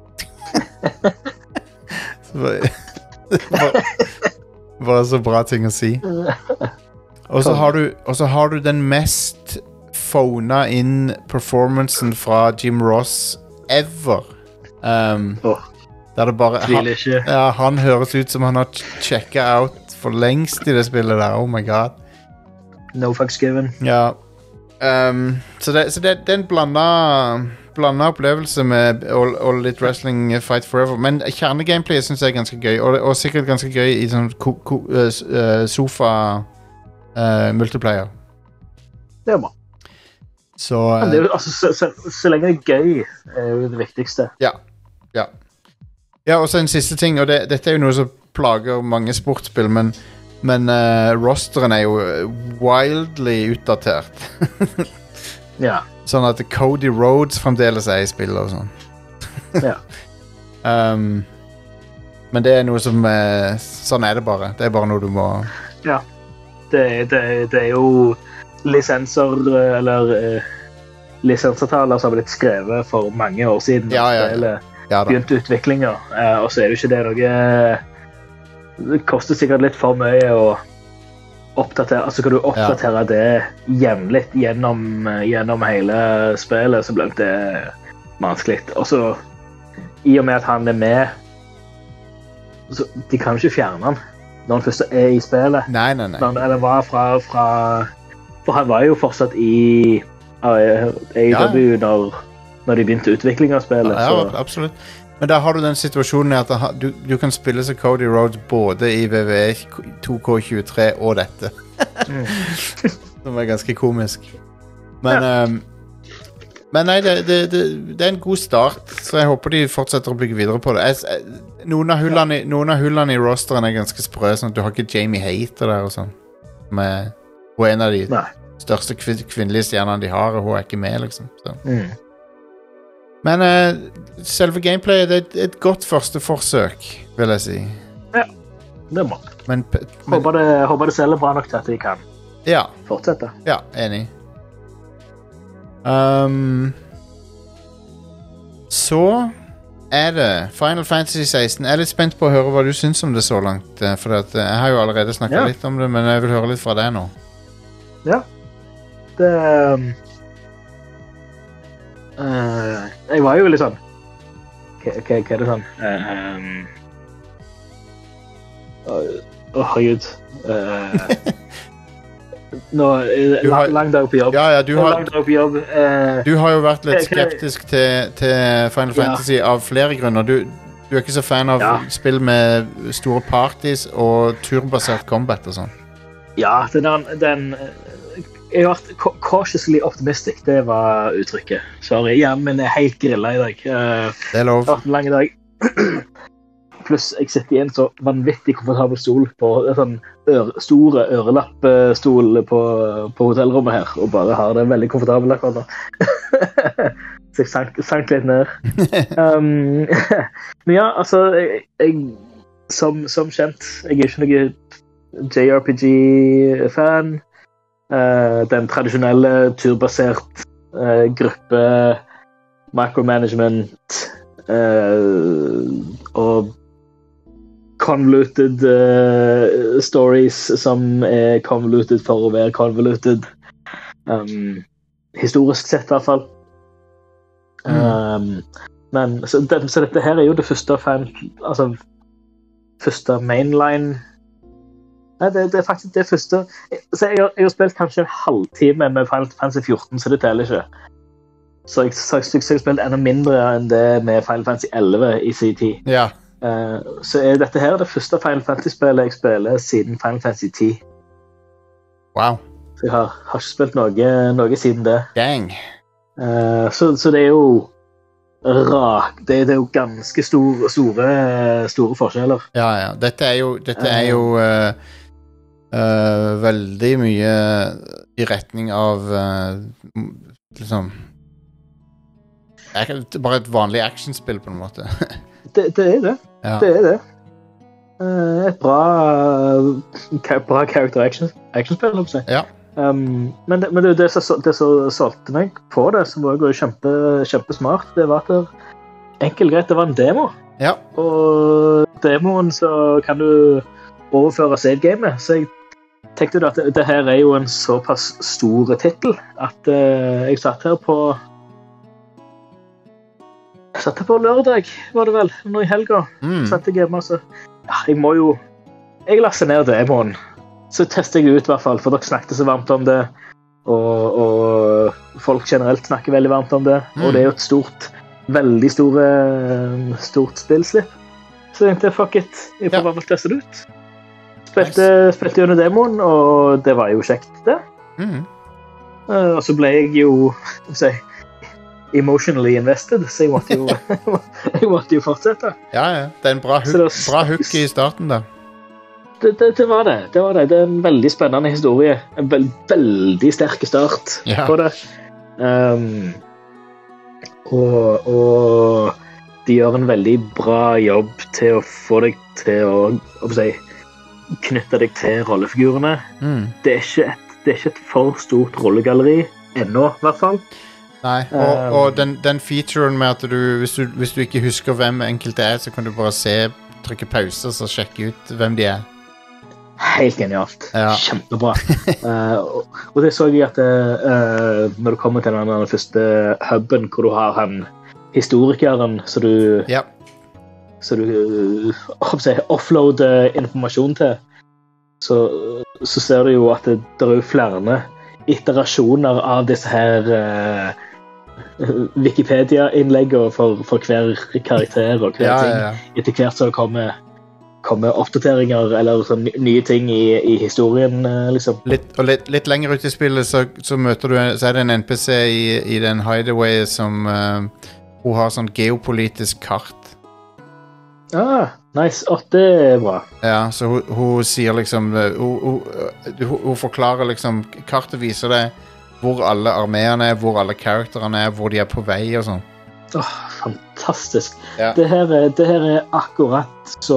Så bare, bare, bare så bra ting å si. Og så har du, og så har du den mest phona inn performancen fra Jim Ross ever. Um,
Åh,
der det bare han,
tviler ikke.
ja, han høres ut som han har ch- checka out for lengst i det spillet der. Oh my god.
No fucks given.
Ja. Um, så det, så det, det er en blanda, blanda opplevelse med all, all Elite Wrestling Fight Forever. Men kjernegameplay synes jeg er ganske gøy. Og, og sikkert ganske gøy i sånn ko, ko, uh, sofa uh, multiplayer.
Det er bra.
Så,
uh, det er, jo- altså, så, så, så lenge det er gøy, er jo det viktigste.
Ja, ja. Ja, og så en siste ting, og det, dette er jo noe som plager mange sportsspill, men, men uh, rosteren er jo wildly utdatert.
Ja,
Sånn at Cody Rhodes fremdeles er i spillet og sånn.
ja.
Um, men det er noe som uh, sånn er det bare. Det er bare noe du må
Ja. Det, det, det er jo lisenser, eh, eller eh, lisensavtaler som har blitt skrevet for mange år siden.
Ja, ja, ja.
Spillet
Ja da.
begynte utviklinga, eh, og så er det jo ikke det noe. Det koster sikkert litt for mye å oppdatere. Altså, skal du oppdatere det jevnlig gjennom, eh, gjennom hele spillet, så blir det vanskelig. Og så, i og med at han er med, så de kan jo ikke fjerne han når han først er i spillet.
Nei, nei, nei.
Når han, eller var fra, fra For han var jo fortsatt i A E W når, når de begynte utvikling av spillet.
Ja,
så,
absolutt. Men da har du den situasjonen at ha- du, du kan spille som Cody Rhodes både i W W E to K tjuetre og dette. Som er ganske komisk. Men, ehm, men nei, det, det, det, det er en god start, så jeg håper de fortsetter å bygge videre på det. Jeg, jeg, noen, av hullene, i- noen av hullene i rosteren er ganske sprø, sånn at du har ikke Jamie Hayter der og sånn. Med, hun er en av de
Nei.
største kvin- kvinnelige stjernene de har, og hun er ikke med, liksom. Så.
Mm.
Men eh, selve gameplayet det er et, et godt første forsøk, vil jeg si.
Det er bra.
Men, p- men
Håper det, håper det selger bra nok til at de kan
ja,
fortsette.
ja, enig. Um, så er det Final Fantasy seksten. Jeg er litt spent på å høre hva du syns om det så langt. eh, For at, eh, jeg har jo allerede snakket
Ja.
litt om det, men jeg vil høre litt fra deg nå.
Ja. Det um, eh, Jeg var jo litt sånn Hva, hva, hva er det sånn? Eh, um, Å, å, herregud. Eh, nå er det
Du har-
lang, lang dag på jobb.
Ja, ja, du har,
Lang dag på jobb. eh,
du har jo vært litt
Hva- hva-
skeptisk til, til Final
Ja.
Fantasy av flere grunner. Du, du er ikke så fan av
Ja.
spill med store parties og turbasert combat og sånn.
Ja, den, der- den eh, Jeg har vært ca- cautiously optimistic, det var uttrykket. Sorry, hjernen min er helt grilla i dag. Eh,
Det er lov.
Det har vært en lang dag. Pluss jeg sitter i en så vanvittig komfortabel stol på en sånn ør, store ørelappstol på, på hotellrommet her, og bare har det veldig komfortabelt akkurat nå. Så jeg sank, sank litt ned. Um, men ja, altså, jeg, jeg, som, som kjent, jeg er ikke noe J R P G-fan. Uh, den tradisjonelle turbasert uh, gruppe, micromanagement uh, og convoluted uh, stories som er convoluted for å være convoluted. Um, historisk sett i hvert fall. Um, men så, det, så dette her er jo det første fan, altså første mainline. Nei, det, det er faktisk det første. Så jeg, har- jeg har spilt kanskje en halvtime med Final Fantasy fjorten, så det teller ikke. Så jeg, så jeg, så jeg har spilt enda mindre enn det med Final Fantasy elleve i sin tid.
Ja.
Eh, så er dette her det første Final Fantasy-spillet jeg spiller siden Final Fantasy ti.
Wow.
Så jeg har, har ikke spilt noe, noe siden det.
Gang.
Eh, så, så det er jo rak, det, det er jo ganske stor, store, store forskjeller.
Ja, ja. Dette er jo, dette er jo eh, eh, veldig mye i retning av eh, m- liksom det er bare et vanlig actionspill på en måte.
Det, det er det.
Ja.
Det er det. Eh, et bra, ka- bra character action, actionspill, holdt jeg på å si.
Ja.
Um, men det, men det, det, som- det som solgte meg på det, som var jo kjempe, kjempesmart, det var at det, enkelt greit, det var en demo.
Ja.
Og demoen så kan du overføre save-gamet, så jeg tenkte da at det, det her er jo en såpass stor titel, at eh, jeg satt her på jeg satt her på lørdag, var det vel, nå i helga.
Mm.
Satt jeg hjemme, altså. Ja, jeg må jo jeg lastet ned demoen. Så testet jeg ut i hvert fall, for dere snakket så varmt om det. Og, og folk generelt snakker veldig varmt om det. Mm. Og det er jo et stort, veldig store, stort spillslipp. Så jeg tenkte, fuck it, jeg får bare teste det ut. Spilte, nice. Spilte gjennom demoen, og det var jo kjekt det. Mm. Uh, og så ble jeg jo, si, emotionally invested, så jeg måtte jo, jeg måtte jo fortsette.
Ja, ja, det er en bra, hook, bra hook i starten da.
Det, det, det var det, det var det. Det er en veldig spennende historie. En veld, veldig sterk start ja. På det. Um, og, og de gjør en veldig bra jobb til å få deg til å, å si, knytte deg til rollefigurene. Mm. Det, er ikke et, det er ikke et for stort rollegalleri, ennå i hvert fall.
Nei, og, um, og den, den featuren med at du hvis, du, hvis du ikke husker hvem enkelte er, så kan du bare se, trykke pause og sjekke ut hvem de er.
Helt genialt. Ja. Kjempebra. uh, og, og det så jeg at uh, når du kommer til den, den første hubben hvor du har han historikeren så du,
ja.
Så du uh, offloader informasjon til, så, så ser du jo at det, det er jo flere iterasjoner av disse her uh, Wikipedia-innlegger for, for hver karakter og hver ja, ting. Ja, ja. Etter hvert så det kommer kommer oppdateringer eller sånn nye ting i, i historien, liksom.
Litt, og litt, litt lenger ut i spillet så, så møter du, så er det en N P C i, i den hideaway som uh, hun har sånn geopolitisk kart.
Ah, nice. Å, det er bra.
Ja, så hun, hun sier liksom, hun, hun, hun forklarer liksom, kartet viser deg hvor alle arméene er, hvor alle karakterene er, hvor de er på vei og sånn.
Åh, oh, fantastisk.
Ja.
Det, her er, det her er akkurat så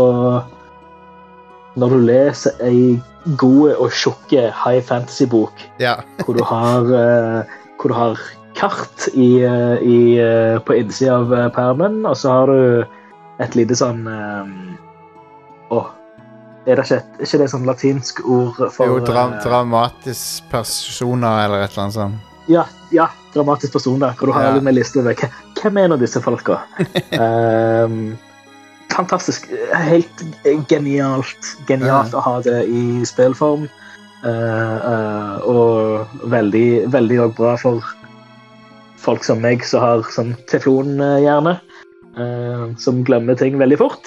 når du leser en god og tjukke high fantasy bok
ja.
hvor, du har, uh, hvor du har kart i, uh, i, uh, på innsiden av uh, permen, og så har du et lite sånn um, oh, er det ikke, et, ikke det sånn latinsk ord for
jo, dra, dramatisk personer eller et eller annet sånt.
Ja, ja, dramatisk personer, hvor du har ja. Med liste over hvem er en av disse folka. um, fantastisk, helt genialt, genialt ja. Å ha det i spillform, uh, uh, og veldig, veldig bra for folk som meg som har sånn teflonhjerne, uh, som glemmer ting veldig fort.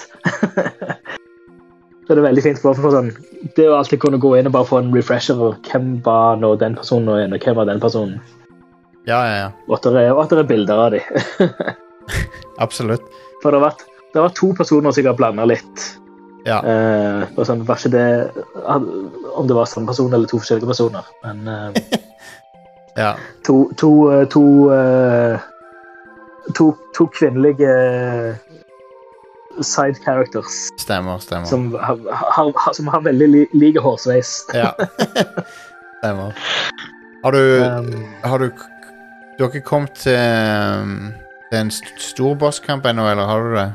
Så det er veldig fint for, for sånn, det å alltid kunne gå inn og bare få en refresher og hvem var nå den personen og hvem var den personen.
Ja, ja, ja.
Og at det er, at det er bilder av dem.
Absolutt.
For det har vært, det har vært to personer som jeg har blandet litt.
Ja.
Uh, og sånn, var ikke det, om det var samme person eller to forskjellige personer. Men uh,
ja.
to, to, to, uh, to, to kvinnelige side characters.
Stemmer, stemmer.
Som har, har, som har veldig li, like hårsveis.
Ja. Stemmer. Har du, um, har du, du har ikke kommet til, um, til en st stor bosskamp ennå, eller har du det?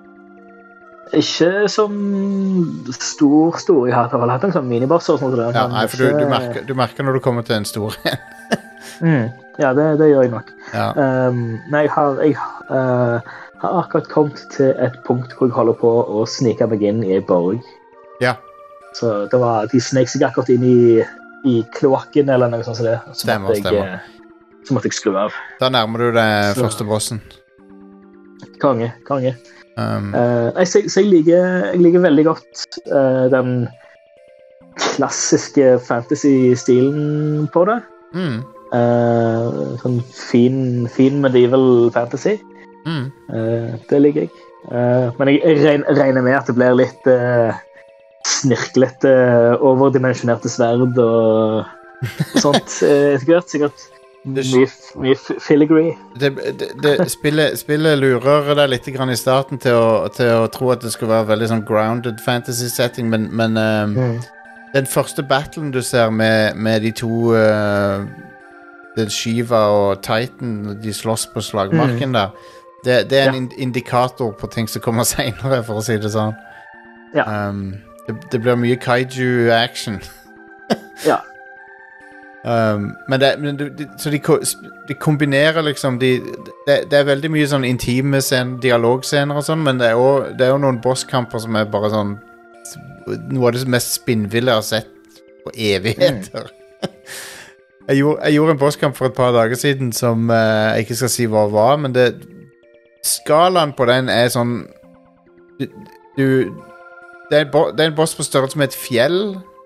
Ikke som stor, stor. Jeg har vel hatt en sånn miniboss og sånt.
Ja, nei, for du, du, merker, du merker når du kommer til en stor.
mm, ja, det, det gjør jeg nok.
Ja.
Um, nei, jeg har, jeg uh, har akkurat kommet til et punkt hvor jeg holder på å snike meg inn i en borg.
Ja.
Så det var, de snek seg akkurat inn i, i kloakken eller noe sånt som det. Så
stemmer,
måtte jeg,
stemmer.
Så måtte jeg skru av.
Da nærmer du deg
så.
Første bossen.
Konge, konge.
Um.
Uh, nei, så, så jeg, liker, jeg liker veldig godt uh, den klassiske fantasy-stilen på det.
Mm.
Uh, sånn fin, fin medieval fantasy.
Mm.
Uh, det liker jeg. Uh, men jeg, jeg regner, regner med at det blir litt uh, snirklete, overdimensjonerte sverd og, og sånt etter hvert. Sikkert mye, mye filigree.
Det, det, det, spillet, spillet lurer deg litt grann i starten til å, til å tro at det skal være veldig sånn grounded fantasy setting, men, men uh, mm. den første battlen du ser med, med de to uh, det Shiva og Titan, de slåss på slagmarken mm. der. Det, det er en ja. indikator på ting som kommer senere, for å si det sånn.
Ja.
Um, det, det blir mye kaiju-action.
Ja.
Um, men det, men de, så de, de kombinerer liksom de, det, det er veldig mye sånn intime scen, dialogscener og sånn, men det er jo, det er jo noen bosskamper som er bare sånn noe av det mest spinnville jeg har sett på evigheter. Mm. jeg, gjorde, jeg gjorde en bosskamp for et par dager siden som uh, jeg ikke skal si hva var, men det skalaen på den er sånn du, du det, er bo, det er en boss på størrelse med et fjell.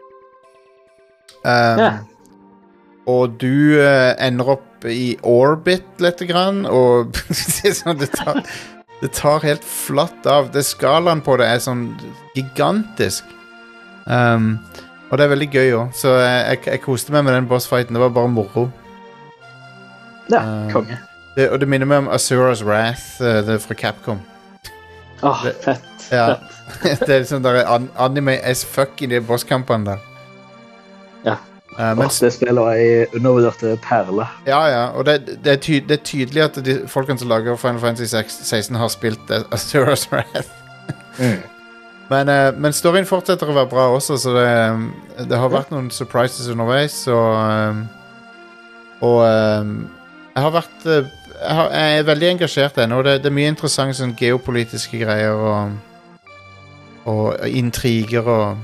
Um, ja. Og du uh, ender opp i orbit litt grann, og det, sånn, det, tar, det tar helt flatt av. Det skalaen på det er sånn gigantisk. Um, og det er veldig gøy også. Så jeg, jeg, jeg koste meg med den bossfighten. Det var bare moro.
Ja, konge.
Um, det, og det minner meg om Asura's Wrath, uh, det er fra Capcom.
Åh, oh, fett.
Ja.
fett.
Det er sånn der anime as fuck i de bosskampene der.
Ja.
Uh, mens,
oh, det spiller jeg undervurderte perler.
Ja, ja, og det, det, er, ty det er tydelig at de folkene som lager Final Fantasy seksten har spilt Asura's Wrath. mm. men, uh, men storyen fortsetter å være bra også, så det, det har vært noen surprises underveis, og, um, og um, jeg har vært uh, jeg, har, jeg er veldig engasjert ennå, og det, det er mye interessant sånn geopolitiske greier og, og, og intriger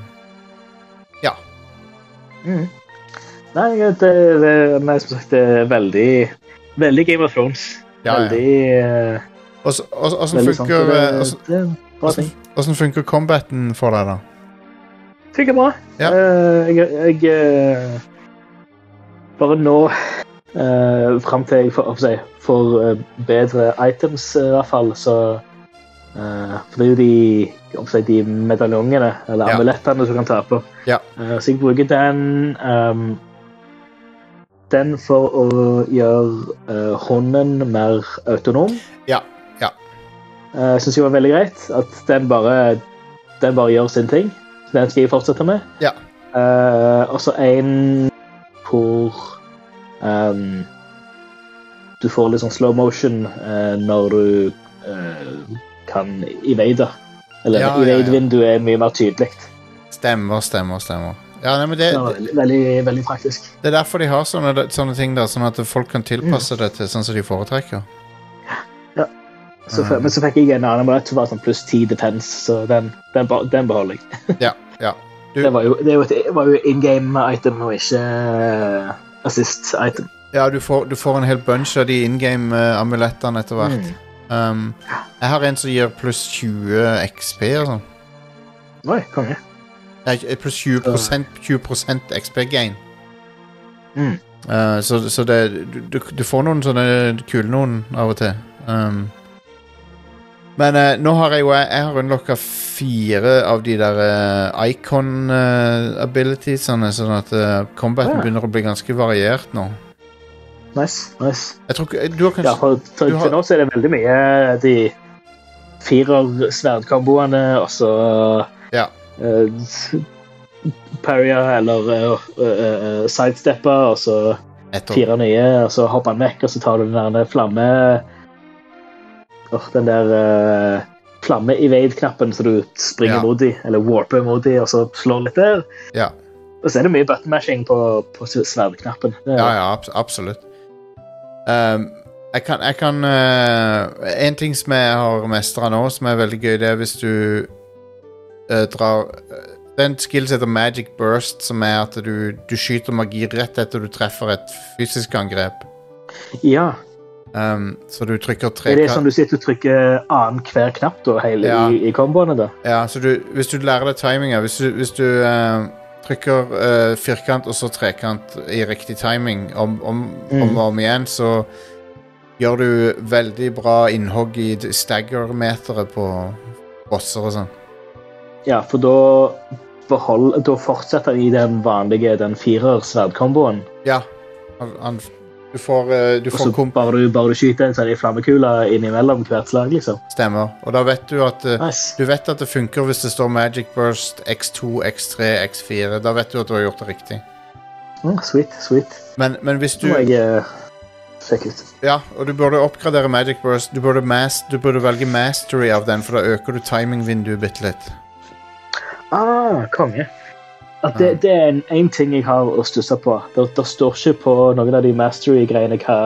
og ja.
Mm. Nei, det, det, det, som sagt, det er veldig, veldig Game of Thrones.
Ja,
veldig...
Ja. Hvordan funker, sånn, hvordan funker combaten for deg da?
Funker bra. Ja. Uh, jeg, jeg bare nå uh, frem til jeg får, si, får uh, bedre items uh, i hvert fall, så uh, for det er jo de, si, de medaljongene, eller ja. amulettene du kan ta på.
Ja.
Uh, så jeg bruker den... Um, Den for å gjøre uh, hånden mer autonom.
Ja, ja.
Uh, jeg synes det var veldig greit at den bare, den bare gjør sin ting. Så den skal jeg fortsette med.
Ja.
Uh, og så en hvor um, du får litt sånn slow motion uh, når du uh, kan evade. Eller ja, evade-vinduet ja, ja. er mye mer tydelig.
Stemmer, stemmer, stemmer. Ja, nei, men det,
ja, veldig, veldig, veldig praktisk.
Det er derfor de har sånne, sånne ting der, sånn at folk kan tilpasse mm. det til sånn som de foretrekker.
Ja, så, um. men så fikk jeg en annen amulett som var sånn pluss ti defense, så den, den, den beholder jeg.
ja, ja. Du...
Det var jo, det var jo in-game item og ikke uh, assist item.
Ja, du får, du får en hel bunch av de in-game uh, amulettene etter hvert. Mm. Um, jeg har en som gir pluss tjue X P og sånn.
Oi, konge.
Pluss tjue prosent, tjue prosent X P gain.
Mm.
Uh, så så det, du, du får noen sånne kule noen av og til. Um, men uh, nå har jeg jo Jeg har unlocka fire av de der uh, icon uh, abilitiesene, sånn at uh, combaten ja. begynner å bli ganske variert nå.
Nice, nice.
Jeg tror ikke du har kanskje
Ja, for til har... nå så er det veldig mye de firer sverdkomboene, og så
ja.
Uh, parrya eller uh, uh, uh, sidestepper, og så fire nye, og så hopper han vekk, og så tar du den der flamme oh, den der uh, flamme-evade-knappen, så du springer ja. mot de, eller warper mot de, og så slår litt der.
Ja.
Og så er det mye button-mashing på, på sverdknappen.
Ja, ja, abs absolutt. Um, jeg kan, jeg kan uh, en ting som jeg har mestret nå, som er veldig gøy, det er hvis du Uh, drar, uh, det er en skill som heter Magic Burst, som er at du, du skyter magi rett etter du treffer et fysisk angrep.
Ja.
Um, så du trykker tre...
Er det sånn du sitter og trykker annen hver knapp da, hele ja. i, i komboene da?
Ja, så du, hvis du lærer deg timingen, hvis du, hvis du uh, trykker uh, firkant og så trekant i riktig timing om, om, mm. om og om igjen, så gjør du veldig bra innhogg i stagger-meteret på bosser og sånn.
Ja, for da, behold, da fortsetter i den vanlige, den firer sverdkomboen.
Ja, han, han, du får... Uh, du får
så bare du, bare du skyter en sånn i flammekula innimellom hvert slag, liksom.
Stemmer, og da vet du at uh,
nice.
Du vet at det funker hvis det står Magic Burst X to, X tre, X fire. Da vet du at du har gjort det riktig.
Mm, sweet, sweet.
Men, men hvis du...
Nå må jeg uh, sjekke ut.
Ja, og du burde oppgradere Magic Burst. Du burde, mas du burde velge Mastery av den, for da øker du timing-vinduet bitte litt.
Ah, konge. At det, det er en, en ting jeg har å stusse på. Det, det står ikke på noen av de mastery-greiene hva,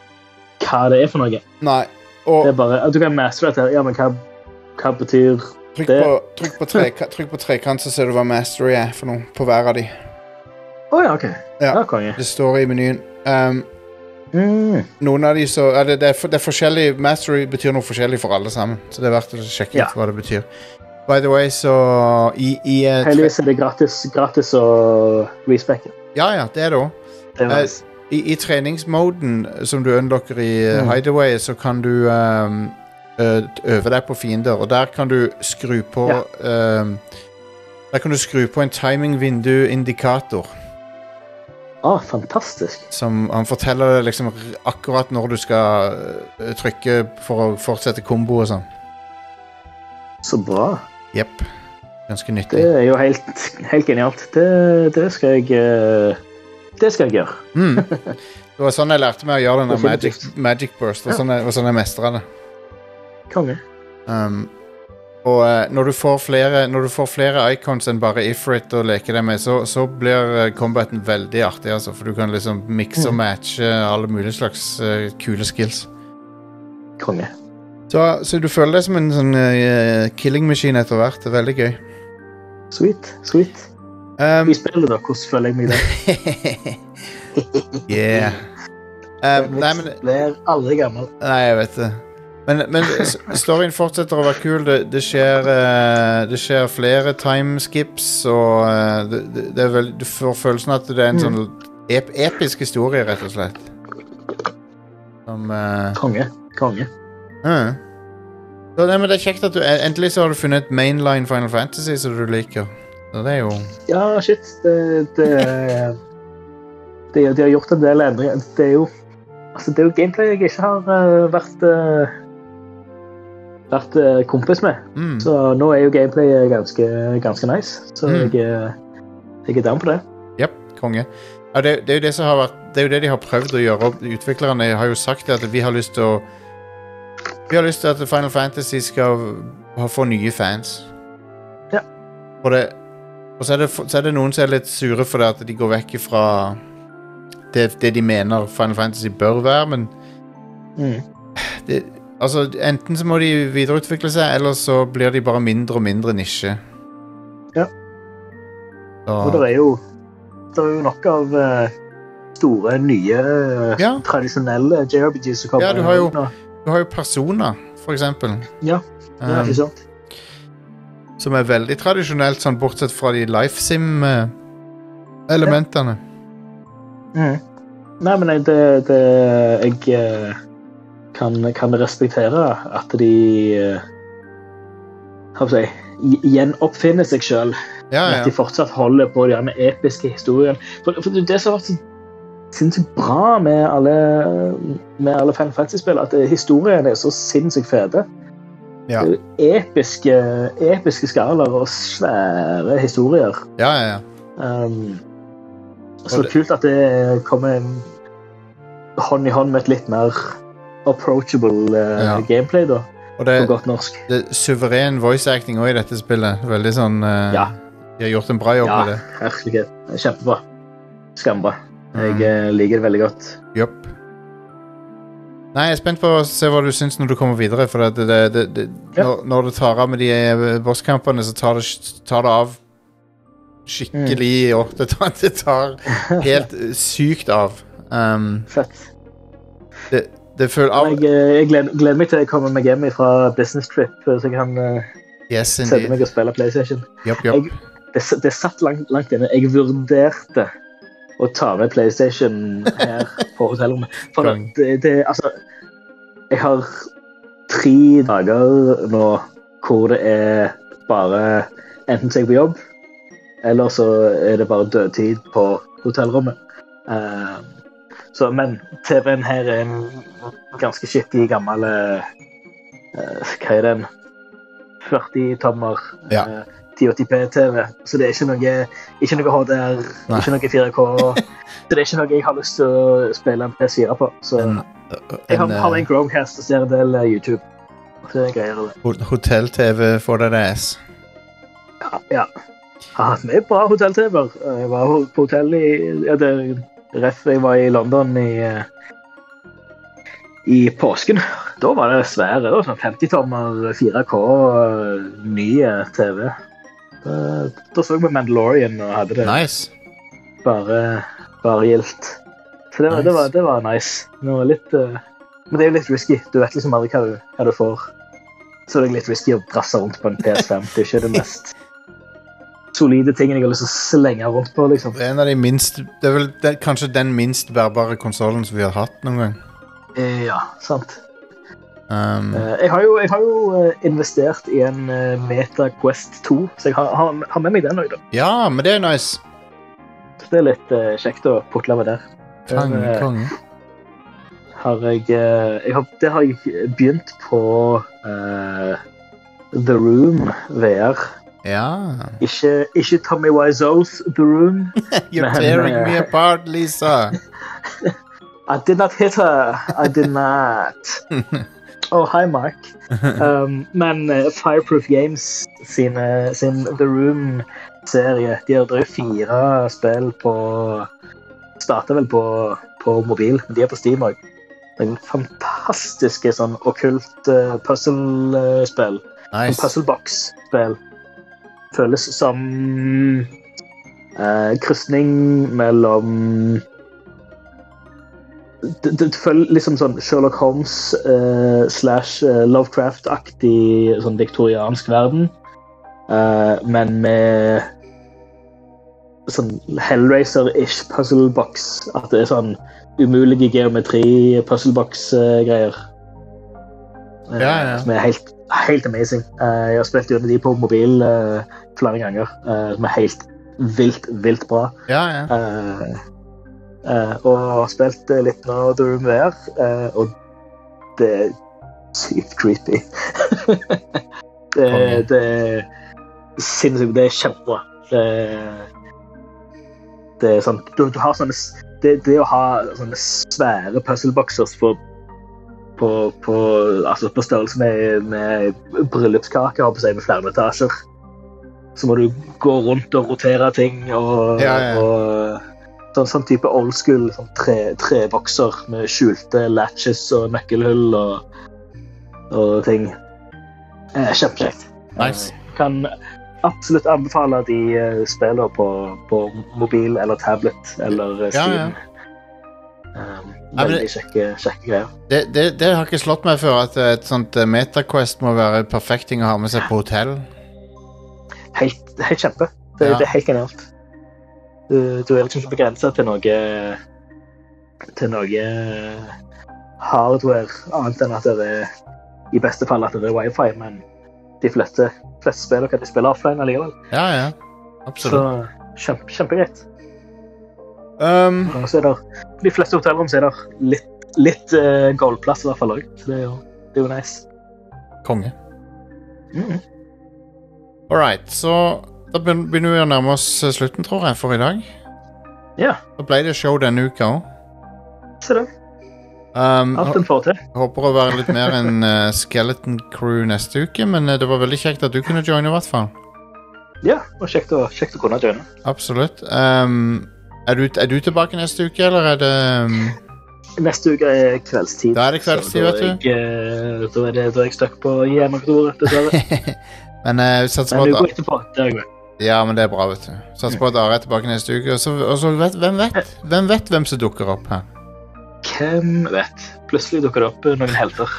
hva det er for noe.
Nei. Og
det er bare at du kan mastere dette. Ja, men hva, hva betyr
Trykk,
Det-
på, trykk, på treka, trykk på trekant, så ser du hva mastery er for noe på hver av de.
Å ja, ok.
Ja.
Ja, konge.
Det står i menyen. Um,
Mm.
noen av de så ja, det, det, er, for- det er forskjellig. Mastery betyr noe forskjellig for alle sammen, så det er verdt å sjekke
Ja.
ut hva det betyr. By the way, så i, i eh, tre,
Heldigvis er det gratis, gratis å respecke.
Ja, ja, det er det òg.
Det er
Eh,
nice.
I, I treningsmoden som du unlocker i uh,
Mm.
Hideaway, så kan du um, uh, øve deg på fiender, og der kan du skru på um, Der kan du skru på en timing-vindu-indikator.
Ah, fantastisk.
Som han forteller deg liksom r- akkurat når du skal uh, trykke for å fortsette kombo og sånn.
Så bra.
Jepp. Ganske
Det
nyttig.
er jo helt, helt genialt. Det, det skal jeg eh, Det skal jeg gjøre.
Mm. Det var sånn jeg lærte meg å gjøre den der magic,
Definitivt.
magic burst. Det var sånn jeg, var sånn jeg mestret det.
Konge.
Um, og eh, når, du får flere, når du får flere icons enn bare Ifrit å leke deg med, så, så blir eh, combaten veldig artig, altså, for du kan liksom mikse og
Mm.
matche alle mulige slags eh, kule skills.
Konge.
Så, så du føler deg som en sånn eh, killing machine etter hvert. Det er veldig gøy.
Sweet. Sweet.
Um,
I spillet, da, hvordan føler jeg meg der?
yeah. Um, nei, men
Blir aldri gammel.
Nei, jeg vet det. Men, men s- storyen fortsetter å være kul. Det, det, skjer, eh, det skjer flere timeskips, og eh, det, det, det er vel, du får følelsen at det er en
Mm.
sånn ep episk historie, rett og slett. Som eh,
Konge. Konge.
mm. Så, nei, men det er kjekt at du endelig så har du funnet et mainline Final Fantasy som du liker. Så det er jo
Ja, shit. Det, det, det, de har gjort en del endringer. Det er jo altså det er jo gameplay jeg ikke har eh, vært eh, vært eh, kompis med.
mm.
Så nå er jo gameplay ganske, ganske nice. Så
Mm.
jeg, er- jeg er down på det.
Japp, konge. Ja, det, det er jo det som har vært Det er jo det de har prøvd å gjøre. Utviklerne har jo sagt at vi har lyst til å Vi har lyst til at Final Fantasy skal ha, få nye fans.
Ja.
Og, det, og så, er det, så er det noen som er litt sure for det at de går vekk fra det, det de mener Final Fantasy bør være, men
Mm.
det, altså, enten så må de videreutvikle seg, eller så blir de bare mindre og mindre nisje.
Ja. Og det
Så,
er jo, det er jo nok av eh, store, nye, eh,
Ja.
tradisjonelle J R P Gs som kommer.
Ja, du har jo-
nå.
du har jo Persona, for eksempel.
Ja, ja,
Um,
ikke sant?
som er veldig tradisjonelt, sånn bortsett fra de life sim-elementene.
Mm. Nei, men jeg- det, det jeg eh, kan, kan respektere at de eh, hva skal jeg si, gj- gjenoppfinner seg selv.
Ja,
At de
ja.
fortsatt holder på de her episke historiene. For, for det er det som har vært så sinnssykt bra med alle, med alle Final Fantasy-spill, at eh, historiene er så sinnssykt fete.
Ja.
Det er jo Episke, episke skalaer og svære historier.
Ja, ja, ja.
Um, så
Og det-
kult at det kommer hånd i hånd med et litt mer approachable eh,
Ja.
gameplay, da,
Og
på
det,
godt norsk.
det er suveren voice acting også i dette spillet. Veldig sånn eh,
Ja.
De har gjort en bra jobb
Ja,
med det.
herlighet. Kjempebra. Skambra. Jeg
Mm.
eh, liker det veldig godt.
Jopp. Nei, jeg er spent på å se hva du syns når du kommer videre. For det, det, det, det,
Ja.
når, når du tar av med de eh, bosskampene, så tar det, tar det av skikkelig
Mm.
og det, tar, det tar helt eh, sykt av. Um,
Fett.
det, det føler av
Jeg, eh, jeg gleder, gleder meg til jeg kommer meg hjem fra business trip, så jeg kan eh,
Yes,
sette
indeed.
meg og spille PlayStation.
Jopp, jopp.
Jeg, det, s- det satt langt, langt inne. Jeg vurderte å ta med PlayStation her på hotellrommet. For
Gang.
det, det, altså, jeg har tre dager nå hvor det er bare enten så er jeg på jobb, eller så er det bare dødtid på hotellrommet. Eh, så, men T V-en her er en ganske skittig gammel eh, hva er den? førti tommer
Ja.
eh, ti åtti p-T V. Så det er ikke noe, ikke noe H D R,
Nei.
ikke noe fire K. Så det er ikke noe jeg har lyst til å spille en P S fire på. Så
En,
jeg har,
en
har
eh,
en Chromecast og ser en del eh, YouTube. Så det er greier det.
ho- hotell-T V for deg ass.
Ja, ja. Jeg har hatt mye bra hotell-T V-er. Jeg var på hotell i ja, det, ref, jeg var i London i, eh, i påsken. da var det svære, det var sånn femti tommer fire K nye T V. Da, da så vi Mandalorian og hadde det
Nice.
bare, bare gildt. Så det var,
Nice.
det var, det var nice. Det var litt, uh, men det er jo litt risky. Du vet liksom aldri hva du, hva du får. Så det er litt risky å drasse rundt på en P S fem. Det er ikke det mest solide tingen jeg har lyst til å slenge rundt på, liksom.
Det er en av de minst Det er vel det, kanskje den minst bærbare konsolen som vi har hatt noen gang.
Eh, ja, sant.
Um,
Eh, jeg har jo, jeg har jo eh, investert i en eh, Meta Quest to, så jeg har, har, har med meg den også, da.
ja, men det er nice.
Så det er litt eh, kjekt å putle med der.
Konge,
Eh,
konge.
har jeg, eh, jeg har, det har jeg begynt på eh, The Room V R.
Ja.
Ikke, ikke Tommy Wiseau's The Room.
You're
Men,
tearing
eh,
me apart, Lisa.
I did not hit her. I did not. Oh, hi, Mark. Um, men uh, Fireproof Games sin, uh, sin The Room-serie, de har drevet fire spill på startet vel på, på mobil, men de er på Steam også. Det er en fantastiske sånn okkult uh, puzzle-spill. En
Nice.
puzzlebox-spill. Føles som uh, krysning mellom det, det føles liksom sånn Sherlock Holmes uh, slash uh, Lovecraft-aktig sånn viktoriansk verden, uh, men med sånn Hellraiser-ish puzzlebox, at det er sånn umulige geometri puzzlebox-greier. Uh,
Ja, ja.
Som er helt, helt amazing. Uh, jeg har spilt gjennom de på mobil uh, flere ganger, uh, som er helt vilt, vilt bra.
Ja, ja.
Uh, uh, og har spilt uh, litt nå The Room V R, uh, og det er sykt creepy. det,
Konge.
det er sinnssykt, det er kjempebra. Det, det er sånn, du, du har sånne, det, det å ha sånne svære puzzleboxers på, på, på, altså på størrelse med, med bryllupskake, har på seg med flere etasjer. Så må du gå rundt og rotere ting, og,
Ja, ja.
og sånn, sånn type old school sånn tre, trebokser med skjulte latches og nøkkelhull og, og ting. Eh, Kjempekjekt.
Nice.
Eh, Kan absolutt anbefale de uh, spillene på, på mobil eller tablet eller uh,
Ja,
Steam.
ja.
Um,
Ja, men
veldig
det-
kjekke, kjekke greier.
Det, det, det har ikke slått meg før at et sånt eh, MetaQuest må være perfekt ting å ha med seg på hotell.
Helt, helt kjempe. Det,
Ja.
det er helt genialt. Du, du er liksom ikke begrenset til noe til noe hardware, annet enn at det er i beste fall at det er wifi, men de fleste, fleste spiller kan de spille offline allikevel.
Ja, ja.
Så
Absolutt.
kjempe, kjempegreit.
Um,
Og så er det, på de fleste hotellrom så er det litt, litt uh, goldplass i hvert fall også. Så det er jo, det er jo nice.
konge.
Mm.
All right, så da begyn- begynner vi å nærme oss eh, slutten, tror jeg, for i dag.
Ja,
Da ble det show denne uka også.
se det.
Um,
Alt en får til.
håper å være litt mer enn eh, Skeleton Crew neste uke, men eh, det var veldig kjekt at du kunne joine i hvert fall.
Ja, og kjekt å, kjekt å kunne joine.
Absolutt. Um, er, du, er du tilbake neste uke, eller er det um,
Neste uke er kveldstid.
Da er det kveldstid,
så da
vet du.
er jeg, eh, Da er, det, da er jeg stuck på hjemmekontoret, dessverre.
Men eh, vi satser
Men
på
uka
at
etterpå, det er jeg med.
Ja, men det er bra, vet du. Satser på at Are er tilbake neste uke. Og så, og så vet, hvem vet Hvem vet hvem som dukker opp her?
Hvem vet? Plutselig dukker det opp noen helter.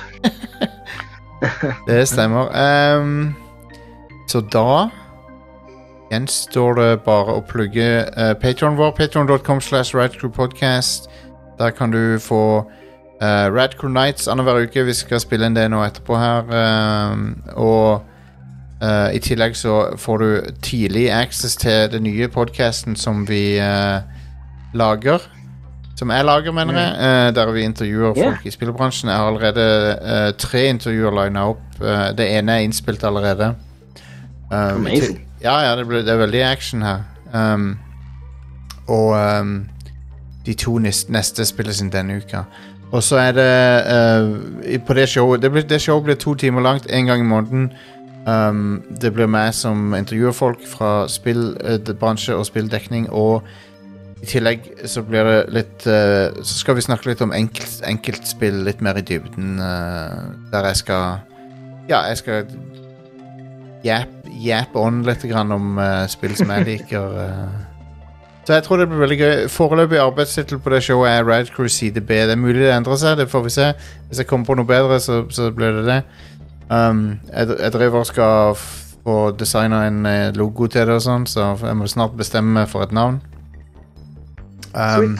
Det stemmer. Um, så da gjenstår det bare å plugge uh, Patreon vår, patreon dot com slash radcrewpodcast. Der kan du få uh, Radcrew Nights annenhver uke. Vi skal spille inn det nå etterpå her. Um, og uh, i tillegg så får du tidlig access til den nye podcasten som vi uh, lager. Som jeg lager, mener jeg. Uh, der vi intervjuer
Yeah.
folk i spillebransjen. Jeg har allerede uh, tre intervjuer linet opp. Uh, det ene er innspilt allerede. Um, i til-
Amazing.
ja, ja, det, ble, det er veldig action her. Um, og um, de to neste, neste spilles inn denne uka. Og så er det uh, i- på det showet det, blir, det showet blir to timer langt, en gang i måneden. Um, det blir meg som intervjuer folk fra spillbransje og spilldekning, og I tillegg så blir det litt uh, Så skal vi snakke litt om enkelt, enkeltspill litt mer i dybden, uh, der jeg skal Ja, jeg skal jap, jap on litt grann om uh, spill som jeg liker. Uh. Så jeg tror det blir veldig gøy. Foreløpig arbeidstittel på det showet er Rad Crew Side B. Det er mulig det endrer seg, det får vi se. Hvis jeg kommer på noe bedre, så, så blir det det. Um, jeg, jeg driver og skal få designet en logo til det og sånn, så jeg må snart bestemme for et navn. Um,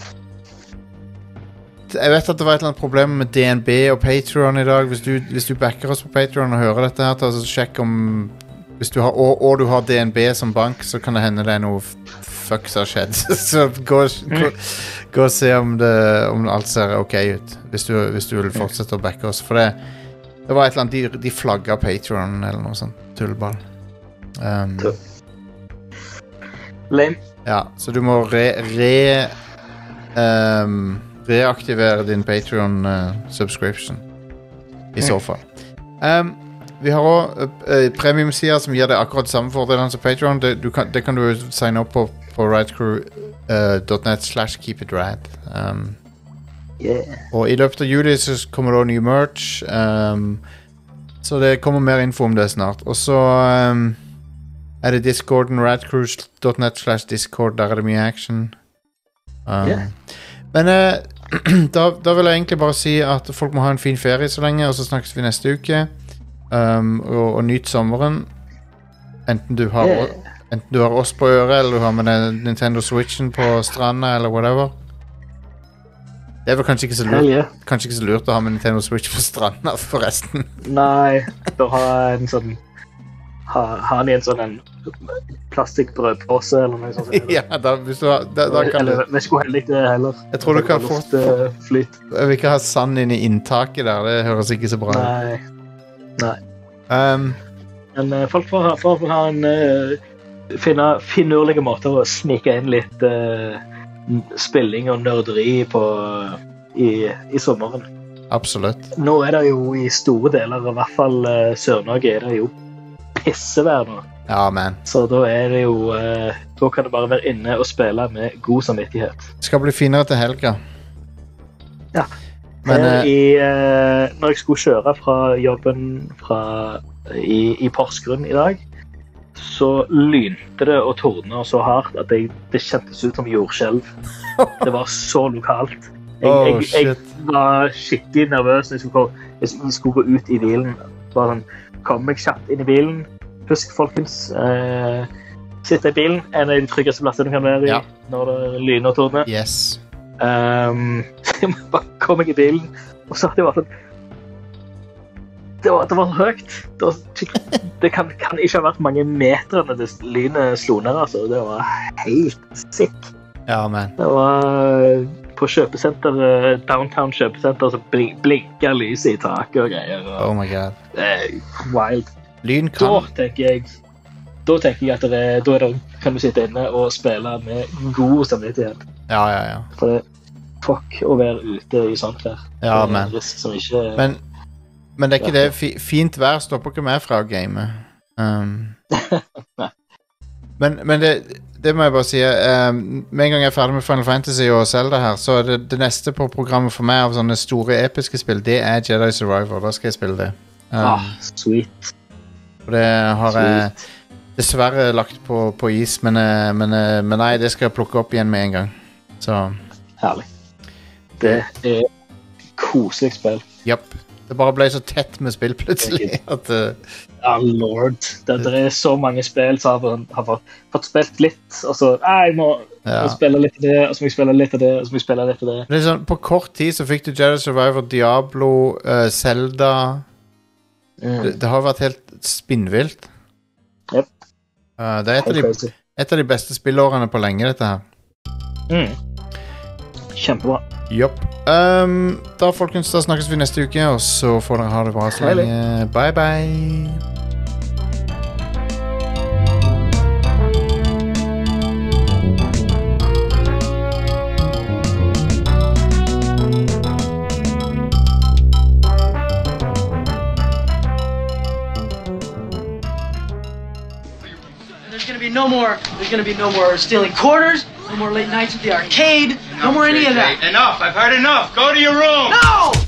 jeg vet at det var et eller annet problem med D N B og Patreon i dag. Hvis du, hvis du backer oss på Patreon og hører dette her, så sjekk om hvis du har, og, og du har D N B som bank, så kan det hende det er noe fuck som har skjedd. Så gå, gå, gå og se om, det, om alt ser ok ut, hvis du, hvis du vil fortsette å backe oss. For det, det var et eller annet, de, de flagget Patreon eller noe sånt tullball. Um,
Lame.
Ja, så du må re, re um, reaktivere din Patreon uh, subscription i så fall. Um, vi har også uh, premium-sider som gir deg akkurat samme fordelene som Patreon. Det, du kan, det kan du signe opp på på radcrew dot net slash keep it rad. Um,
yeah.
Og i løpet av juli så kommer det også ny merch. Um, så det kommer mer info om det snart. Og så um, er det Discorden, radcrew dot net slash discord, der er det mye action. Um,
Yeah.
Men uh, da, da vil jeg egentlig bare si at folk må ha en fin ferie så lenge, og så snakkes vi neste uke. Um, og, og nyt sommeren. Enten du har,
Yeah.
enten du har oss på øret, eller du har med den Nintendo Switchen på stranda, eller whatever. Det er vel kanskje ikke så
Hell
lurt,
yeah.
kanskje ikke så lurt å ha med Nintendo Switch på stranda, forresten.
Nei, da har jeg en sånn ha, ha den i en sånn en plastikkbrødpose eller noe sånt.
Ja, da, hvis du har, da, da kan du...
Eller, vet ikke hvor heldig det er heller.
Jeg tror du kan få...
Luftflyt.
Jeg vil ikke ha sand inn i inntaket der, det høres ikke så bra ut.
Nei. Nei.
Um,
Men uh, folk får, får, får ha en uh, finne finurlige måter å snike inn litt uh, spilling og nerderi på uh, i, i sommeren.
absolutt.
Nå er det jo i store deler, i hvert fall uh, Sør-Norge, er det jo pissevær nå.
Ja, man.
Så da er det jo uh, da kan det bare være inne og spille med god samvittighet.
Det skal bli finere til helga.
Ja.
Men,
Her
uh,
i, uh, når jeg skulle kjøre fra jobben fra, i, i Porsgrunn i dag, så lynte det og tordnet så hardt at jeg, det kjentes ut som jordskjelv. Det var så lokalt. Jeg,
Oh,
jeg, jeg
shit.
var skikkelig nervøs når jeg skulle, gå, jeg skulle gå ut i bilen. Bare sånn, kom jeg kjapt inn i bilen. Husk, folkens, eh, sitte i bilen er en av de tryggeste plassene du kan være i
Ja.
når det lyner og tordner.
Yes.
Um, så jeg bare kom jeg i bilen, og så hadde det vært sånn det var, det var så høyt. Det, var, skikkelig- det kan, kan ikke ha vært mange meter når det lynet slo ned, altså. Det var helt sick.
Ja, man.
Det var på kjøpesenter, downtown kjøpesenter, så blink, blinket lyset i taket og greier. Og,
Oh my god.
det er wild.
Lyn
Da
kan...
tenker jeg, da tenker jeg at det er, da er det, kan du sitte inne og spille med god samvittighet.
Ja, ja, ja.
For det fuck å være ute i sånt vær.
Ja,
Det er en
man.
risk som ikke...
Men, men det er ikke det. Fi, fint vær stopper ikke meg fra å game. Um, men men det, det må jeg bare si. Um, med en gang jeg er ferdig med Final Fantasy og Zelda her, så er det, det neste på programmet for meg av sånne store episke spill, det er Jedi Survivor. Da skal jeg spille det. Um,
Ah, sweet.
Og det har jeg dessverre lagt på, på is, men, eh, men, eh, men nei, det skal jeg plukke opp igjen med en gang. Så,
Herlig. Det er koselig spill.
japp. Det bare ble så tett med spill plutselig at... eh,
Ja, lord. Det, det er så mange spill som har, har fått, fått spilt litt, og så, «Nei, jeg må,
Ja.
må spille litt av det, og så må jeg spille litt av det, og så må jeg spille litt av det.
det er sånn, på kort tid så fikk du Jedi Survivor, Diablo, eh, Zelda.
Mm.
Det, det har vært helt spinnvilt.
Jep.
Eh, det er et av,
Helt
de,
crazy.
et av de beste spillårene på lenge, dette her.
Mm. Kjempebra.
Jopp. Um, da, folkens, da snakkes vi neste uke, og så får dere ha det bra så
Hei,
lenge. Bye, bye.
There's gonna be no more. There's gonna be no more stealing quarters. No more late nights at the arcade. No more any of that.
Enough. I've heard enough. Go to your room.
No!